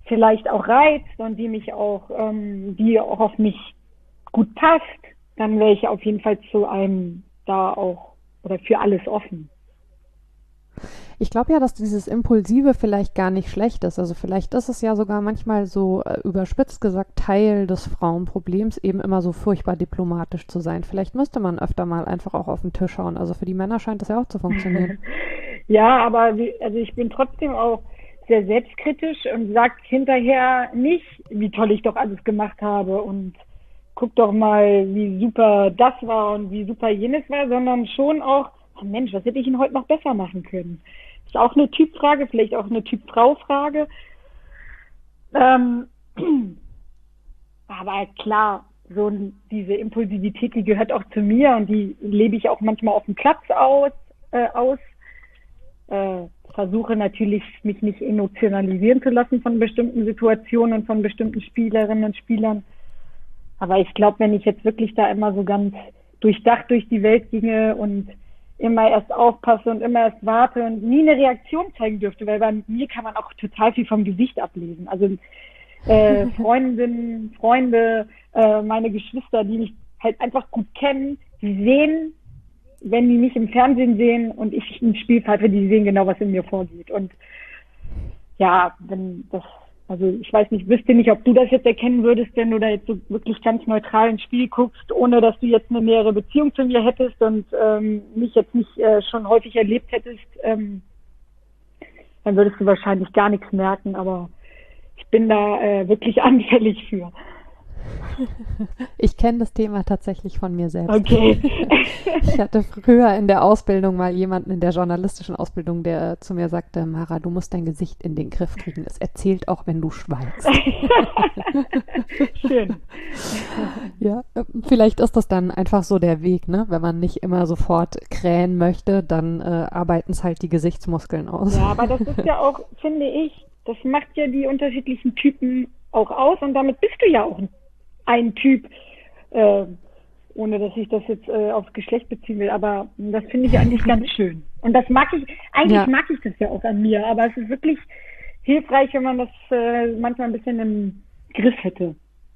vielleicht auch reizt und die mich auch, ähm, die auch auf mich gut passt, dann wäre ich auf jeden Fall zu einem da auch oder für alles offen. Ich glaube ja, dass dieses Impulsive vielleicht gar nicht schlecht ist. Also vielleicht ist es ja sogar manchmal so äh, überspitzt gesagt Teil des Frauenproblems, eben immer so furchtbar diplomatisch zu sein. Vielleicht müsste man öfter mal einfach auch auf den Tisch schauen. Also für die Männer scheint das ja auch zu funktionieren. Ja, aber wie, also ich bin trotzdem auch sehr selbstkritisch und sag hinterher nicht, wie toll ich doch alles gemacht habe und guck doch mal, wie super das war und wie super jenes war, sondern schon auch, oh Mensch, was hätte ich denn heute noch besser machen können? Ist auch eine Typfrage, vielleicht auch eine Typ-Frau-Frage. Ähm, aber klar, so diese Impulsivität, die gehört auch zu mir und die lebe ich auch manchmal auf dem Platz aus. Äh, aus. Äh, versuche natürlich, mich nicht emotionalisieren zu lassen von bestimmten Situationen und von bestimmten Spielerinnen und Spielern. Aber ich glaube, wenn ich jetzt wirklich da immer so ganz durchdacht durch die Welt ginge und immer erst aufpasse und immer erst warte und nie eine Reaktion zeigen dürfte, weil bei mir kann man auch total viel vom Gesicht ablesen. Also äh, Freundinnen, Freunde, äh, meine Geschwister, die mich halt einfach gut kennen, die sehen, wenn die mich im Fernsehen sehen und ich ein Spiel pfeife, die sehen genau, was in mir vorgeht. Und ja, wenn das, also ich weiß nicht, wüsste nicht, ob du das jetzt erkennen würdest, wenn du da jetzt so wirklich ganz neutral ins Spiel guckst, ohne dass du jetzt eine nähere Beziehung zu mir hättest und ähm, mich jetzt nicht äh, schon häufig erlebt hättest, ähm, dann würdest du wahrscheinlich gar nichts merken, aber ich bin da äh, wirklich anfällig für. Ich kenne das Thema tatsächlich von mir selbst. Okay. Ich hatte früher in der Ausbildung mal jemanden in der journalistischen Ausbildung, der zu mir sagte, Mara, du musst dein Gesicht in den Griff kriegen. Es erzählt auch, wenn du schweigst. Schön. Ja, vielleicht ist das dann einfach so der Weg, ne? Wenn man nicht immer sofort krähen möchte, dann äh, arbeiten es halt die Gesichtsmuskeln aus. Ja, aber das ist ja auch, finde ich, das macht ja die unterschiedlichen Typen auch aus und damit bist du ja auch ein ein Typ, äh, ohne dass ich das jetzt äh, aufs Geschlecht beziehen will, aber das finde ich eigentlich ganz schön. Und das mag ich, eigentlich ja. mag ich das ja auch an mir, aber es ist wirklich hilfreich, wenn man das äh, manchmal ein bisschen im Griff hätte.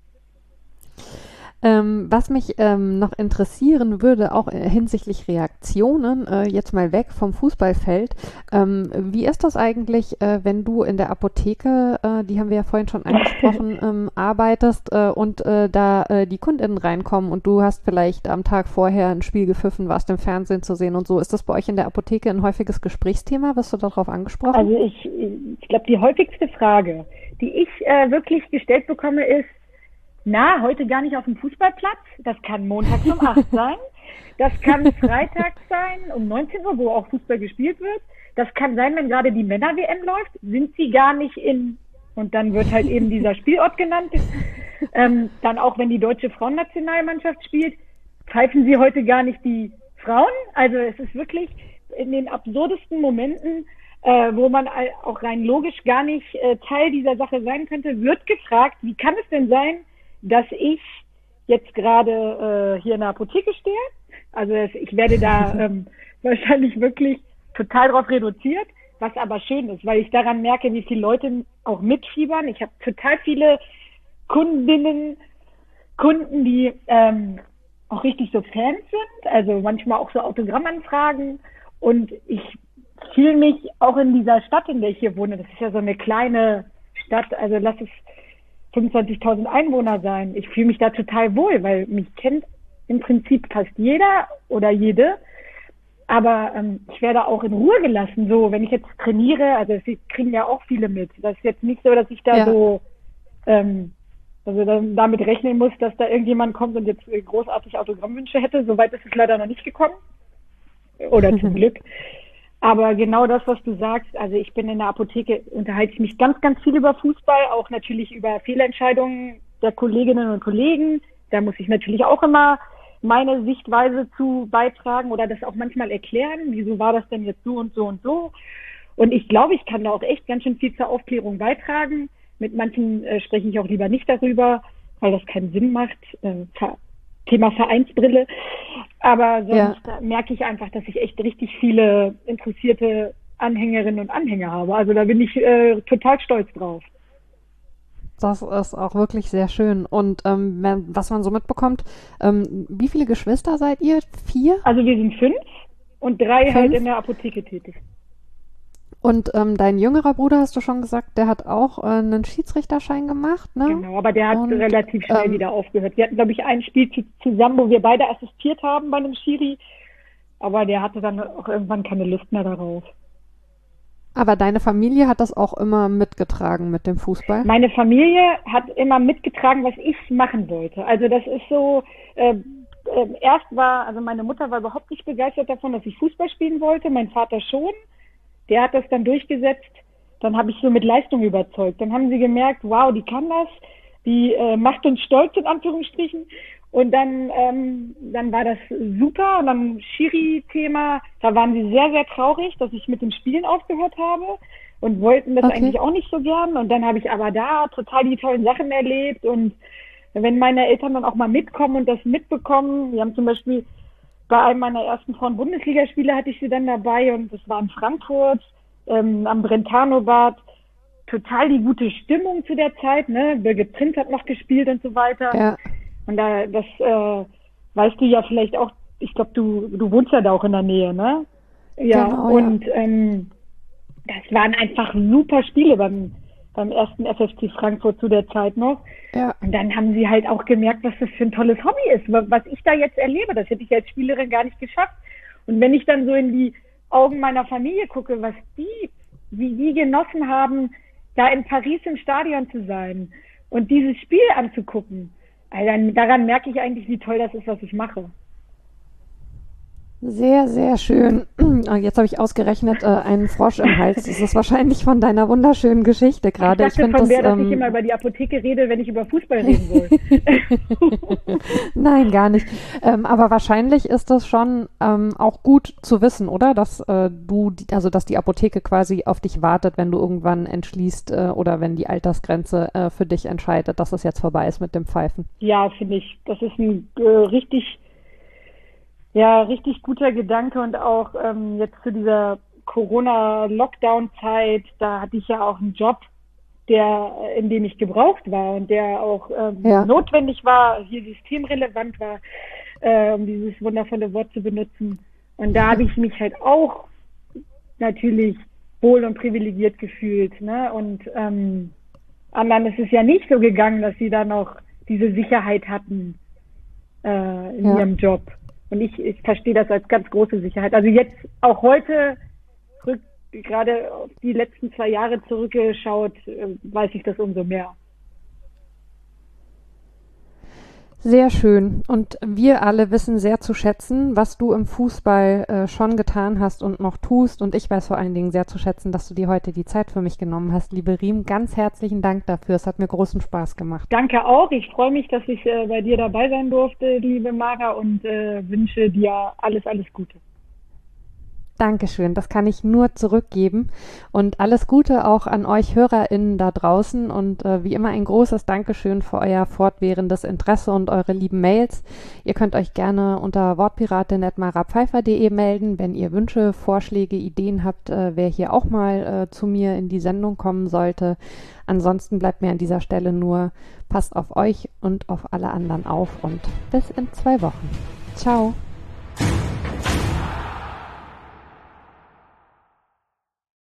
Ähm, was mich ähm, noch interessieren würde, auch äh, hinsichtlich Reaktionen, äh, jetzt mal weg vom Fußballfeld. Ähm, wie ist das eigentlich, äh, wenn du in der Apotheke, äh, die haben wir ja vorhin schon angesprochen, ähm, arbeitest äh, und äh, da äh, die KundInnen reinkommen und du hast vielleicht am Tag vorher ein Spiel gepfiffen, warst im Fernsehen zu sehen und so. Ist das bei euch in der Apotheke ein häufiges Gesprächsthema? Wirst du darauf angesprochen? Also ich, ich glaube, die häufigste Frage, die ich äh, wirklich gestellt bekomme, ist, na, heute gar nicht auf dem Fußballplatz. Das kann montags um acht sein. Das kann freitags sein um neunzehn Uhr, wo auch Fußball gespielt wird. Das kann sein, wenn gerade die Männer-W M läuft, sind sie gar nicht in, und dann wird halt eben dieser Spielort genannt. Ähm, dann auch, wenn die deutsche Frauennationalmannschaft spielt, pfeifen sie heute gar nicht die Frauen. Also es ist wirklich in den absurdesten Momenten, äh, wo man auch rein logisch gar nicht äh, Teil dieser Sache sein könnte, wird gefragt, wie kann es denn sein, dass ich jetzt gerade äh, hier in der Apotheke stehe. Also es, ich werde da ähm, wahrscheinlich wirklich total drauf reduziert, was aber schön ist, weil ich daran merke, wie viele Leute auch mitfiebern. Ich habe total viele Kundinnen, Kunden, die ähm, auch richtig so Fans sind, also manchmal auch so Autogrammanfragen. Und ich fühle mich auch in dieser Stadt, in der ich hier wohne, das ist ja so eine kleine Stadt, also lass es fünfundzwanzigtausend Einwohner sein. Ich fühle mich da total wohl, weil mich kennt im Prinzip fast jeder oder jede. Aber ähm, ich werde auch in Ruhe gelassen. So, wenn ich jetzt trainiere, also das kriegen ja auch viele mit. Das ist jetzt nicht so, dass ich da ja. so ähm, also dann damit rechnen muss, dass da irgendjemand kommt und jetzt großartig Autogrammwünsche hätte. Soweit ist es leider noch nicht gekommen. Oder zum Glück. Aber genau das, was du sagst, also ich bin in der Apotheke, unterhalte ich mich ganz, ganz viel über Fußball, auch natürlich über Fehlentscheidungen der Kolleginnen und Kollegen. Da muss ich natürlich auch immer meine Sichtweise zu beitragen oder das auch manchmal erklären. Wieso war das denn jetzt so und so und so? Und ich glaube, ich kann da auch echt ganz schön viel zur Aufklärung beitragen. Mit manchen äh, spreche ich auch lieber nicht darüber, weil das keinen Sinn macht. Äh, Thema Vereinsbrille. Aber sonst ja. merke ich einfach, dass ich echt richtig viele interessierte Anhängerinnen und Anhänger habe. Also da bin ich äh, total stolz drauf. Das ist auch wirklich sehr schön. Und ähm, wenn- was man so mitbekommt, ähm, wie viele Geschwister seid ihr? Vier? Also wir sind fünf und drei halt Fünf? in der Apotheke tätig. Und ähm, dein jüngerer Bruder, hast du schon gesagt, der hat auch äh, einen Schiedsrichterschein gemacht, ne? Genau, aber der hat Und relativ schnell ähm, wieder aufgehört. Wir hatten, glaube ich, ein Spiel zu, zusammen, wo wir beide assistiert haben bei einem Schiri, aber der hatte dann auch irgendwann keine Lust mehr darauf. aber deine Familie hat das auch immer mitgetragen mit dem Fußball? Meine Familie hat immer mitgetragen, was ich machen wollte. Also das ist so, äh, äh, erst war, also meine Mutter war überhaupt nicht begeistert davon, dass ich Fußball spielen wollte, mein Vater schon. Der hat das dann durchgesetzt. Dann habe ich so mit Leistung überzeugt. Dann haben sie gemerkt, wow, die kann das, die äh, macht uns stolz in Anführungsstrichen. Und dann, ähm, dann war das super. Und dann Schiri-Thema, da waren sie sehr, sehr traurig, dass ich mit dem Spielen aufgehört habe und wollten das Okay. eigentlich auch nicht so gern. Und dann habe ich aber da total die tollen Sachen erlebt. Und wenn meine Eltern dann auch mal mitkommen und das mitbekommen, wir haben zum Beispiel bei einem meiner ersten Frauen-Bundesligaspiele hatte ich sie dann dabei und das war in Frankfurt ähm, am Brentano-Bad. Total die gute Stimmung zu der Zeit, ne? Birgit Prinz hat noch gespielt und so weiter. Ja, Und da, das äh, weißt du ja vielleicht auch, ich glaube, du, du wohnst ja da auch in der Nähe, ne? Ja, genau, und ähm, das waren einfach super Spiele beim, beim ersten F F C Frankfurt zu der Zeit noch. ja, Und dann haben sie halt auch gemerkt, was das für ein tolles Hobby ist, wa- was ich da jetzt erlebe. Das hätte ich als Spielerin gar nicht geschafft. Und wenn ich dann so in die Augen meiner Familie gucke, was die, wie die genossen haben, da in Paris im Stadion zu sein und dieses Spiel anzugucken, also dann, daran merke ich eigentlich, wie toll das ist, was ich mache. sehr, sehr schön. Ah, jetzt habe ich ausgerechnet äh, einen Frosch im Hals. Das ist wahrscheinlich von deiner wunderschönen Geschichte Ich gerade. Ich dachte finde von das, der, dass ich ähm, immer über die Apotheke rede, wenn ich über Fußball reden soll. nein, gar nicht. Ähm, aber wahrscheinlich ist das schon ähm, auch gut zu wissen, oder? Dass äh, du, die, also dass die Apotheke quasi auf dich wartet, wenn du irgendwann entschließt äh, oder wenn die Altersgrenze äh, für dich entscheidet, dass es jetzt vorbei ist mit dem Pfeifen. Ja, finde ich. Das ist ein äh, richtig, ja, richtig guter Gedanke und auch ähm, jetzt zu dieser Corona-Lockdown-Zeit, da hatte ich ja auch einen Job, der, äh, in dem ich gebraucht war und der auch ähm, Ja. notwendig war, hier systemrelevant war, äh, um dieses wundervolle Wort zu benutzen. Und da habe ich mich halt auch natürlich wohl und privilegiert gefühlt, ne? Und ähm, anderen ist es ja nicht so gegangen, dass sie da noch diese Sicherheit hatten äh, in Ja. ihrem Job. Und ich, ich verstehe das als ganz große Sicherheit. Also jetzt auch heute, rück, gerade auf die letzten zwei Jahre zurückgeschaut, äh, weiß ich das umso mehr. Sehr schön. Und wir alle wissen sehr zu schätzen, was du im Fußball äh, schon getan hast und noch tust. Und ich weiß vor allen Dingen sehr zu schätzen, dass du dir heute die Zeit für mich genommen hast. Liebe Riem, ganz herzlichen Dank dafür. Es hat mir großen Spaß gemacht. Danke auch. Ich freue mich, dass ich äh, bei dir dabei sein durfte, liebe Mara, und äh, wünsche dir alles, alles Gute. Dankeschön, das kann ich nur zurückgeben und alles Gute auch an euch HörerInnen da draußen und äh, wie immer ein großes Dankeschön für euer fortwährendes Interesse und eure lieben Mails. Ihr könnt euch gerne unter wortpiratin at marapfeifer punkt de melden, wenn ihr Wünsche, Vorschläge, Ideen habt, äh, wer hier auch mal äh, zu mir in die Sendung kommen sollte. Ansonsten bleibt mir an dieser Stelle nur, passt auf euch und auf alle anderen auf und bis in zwei Wochen. Ciao.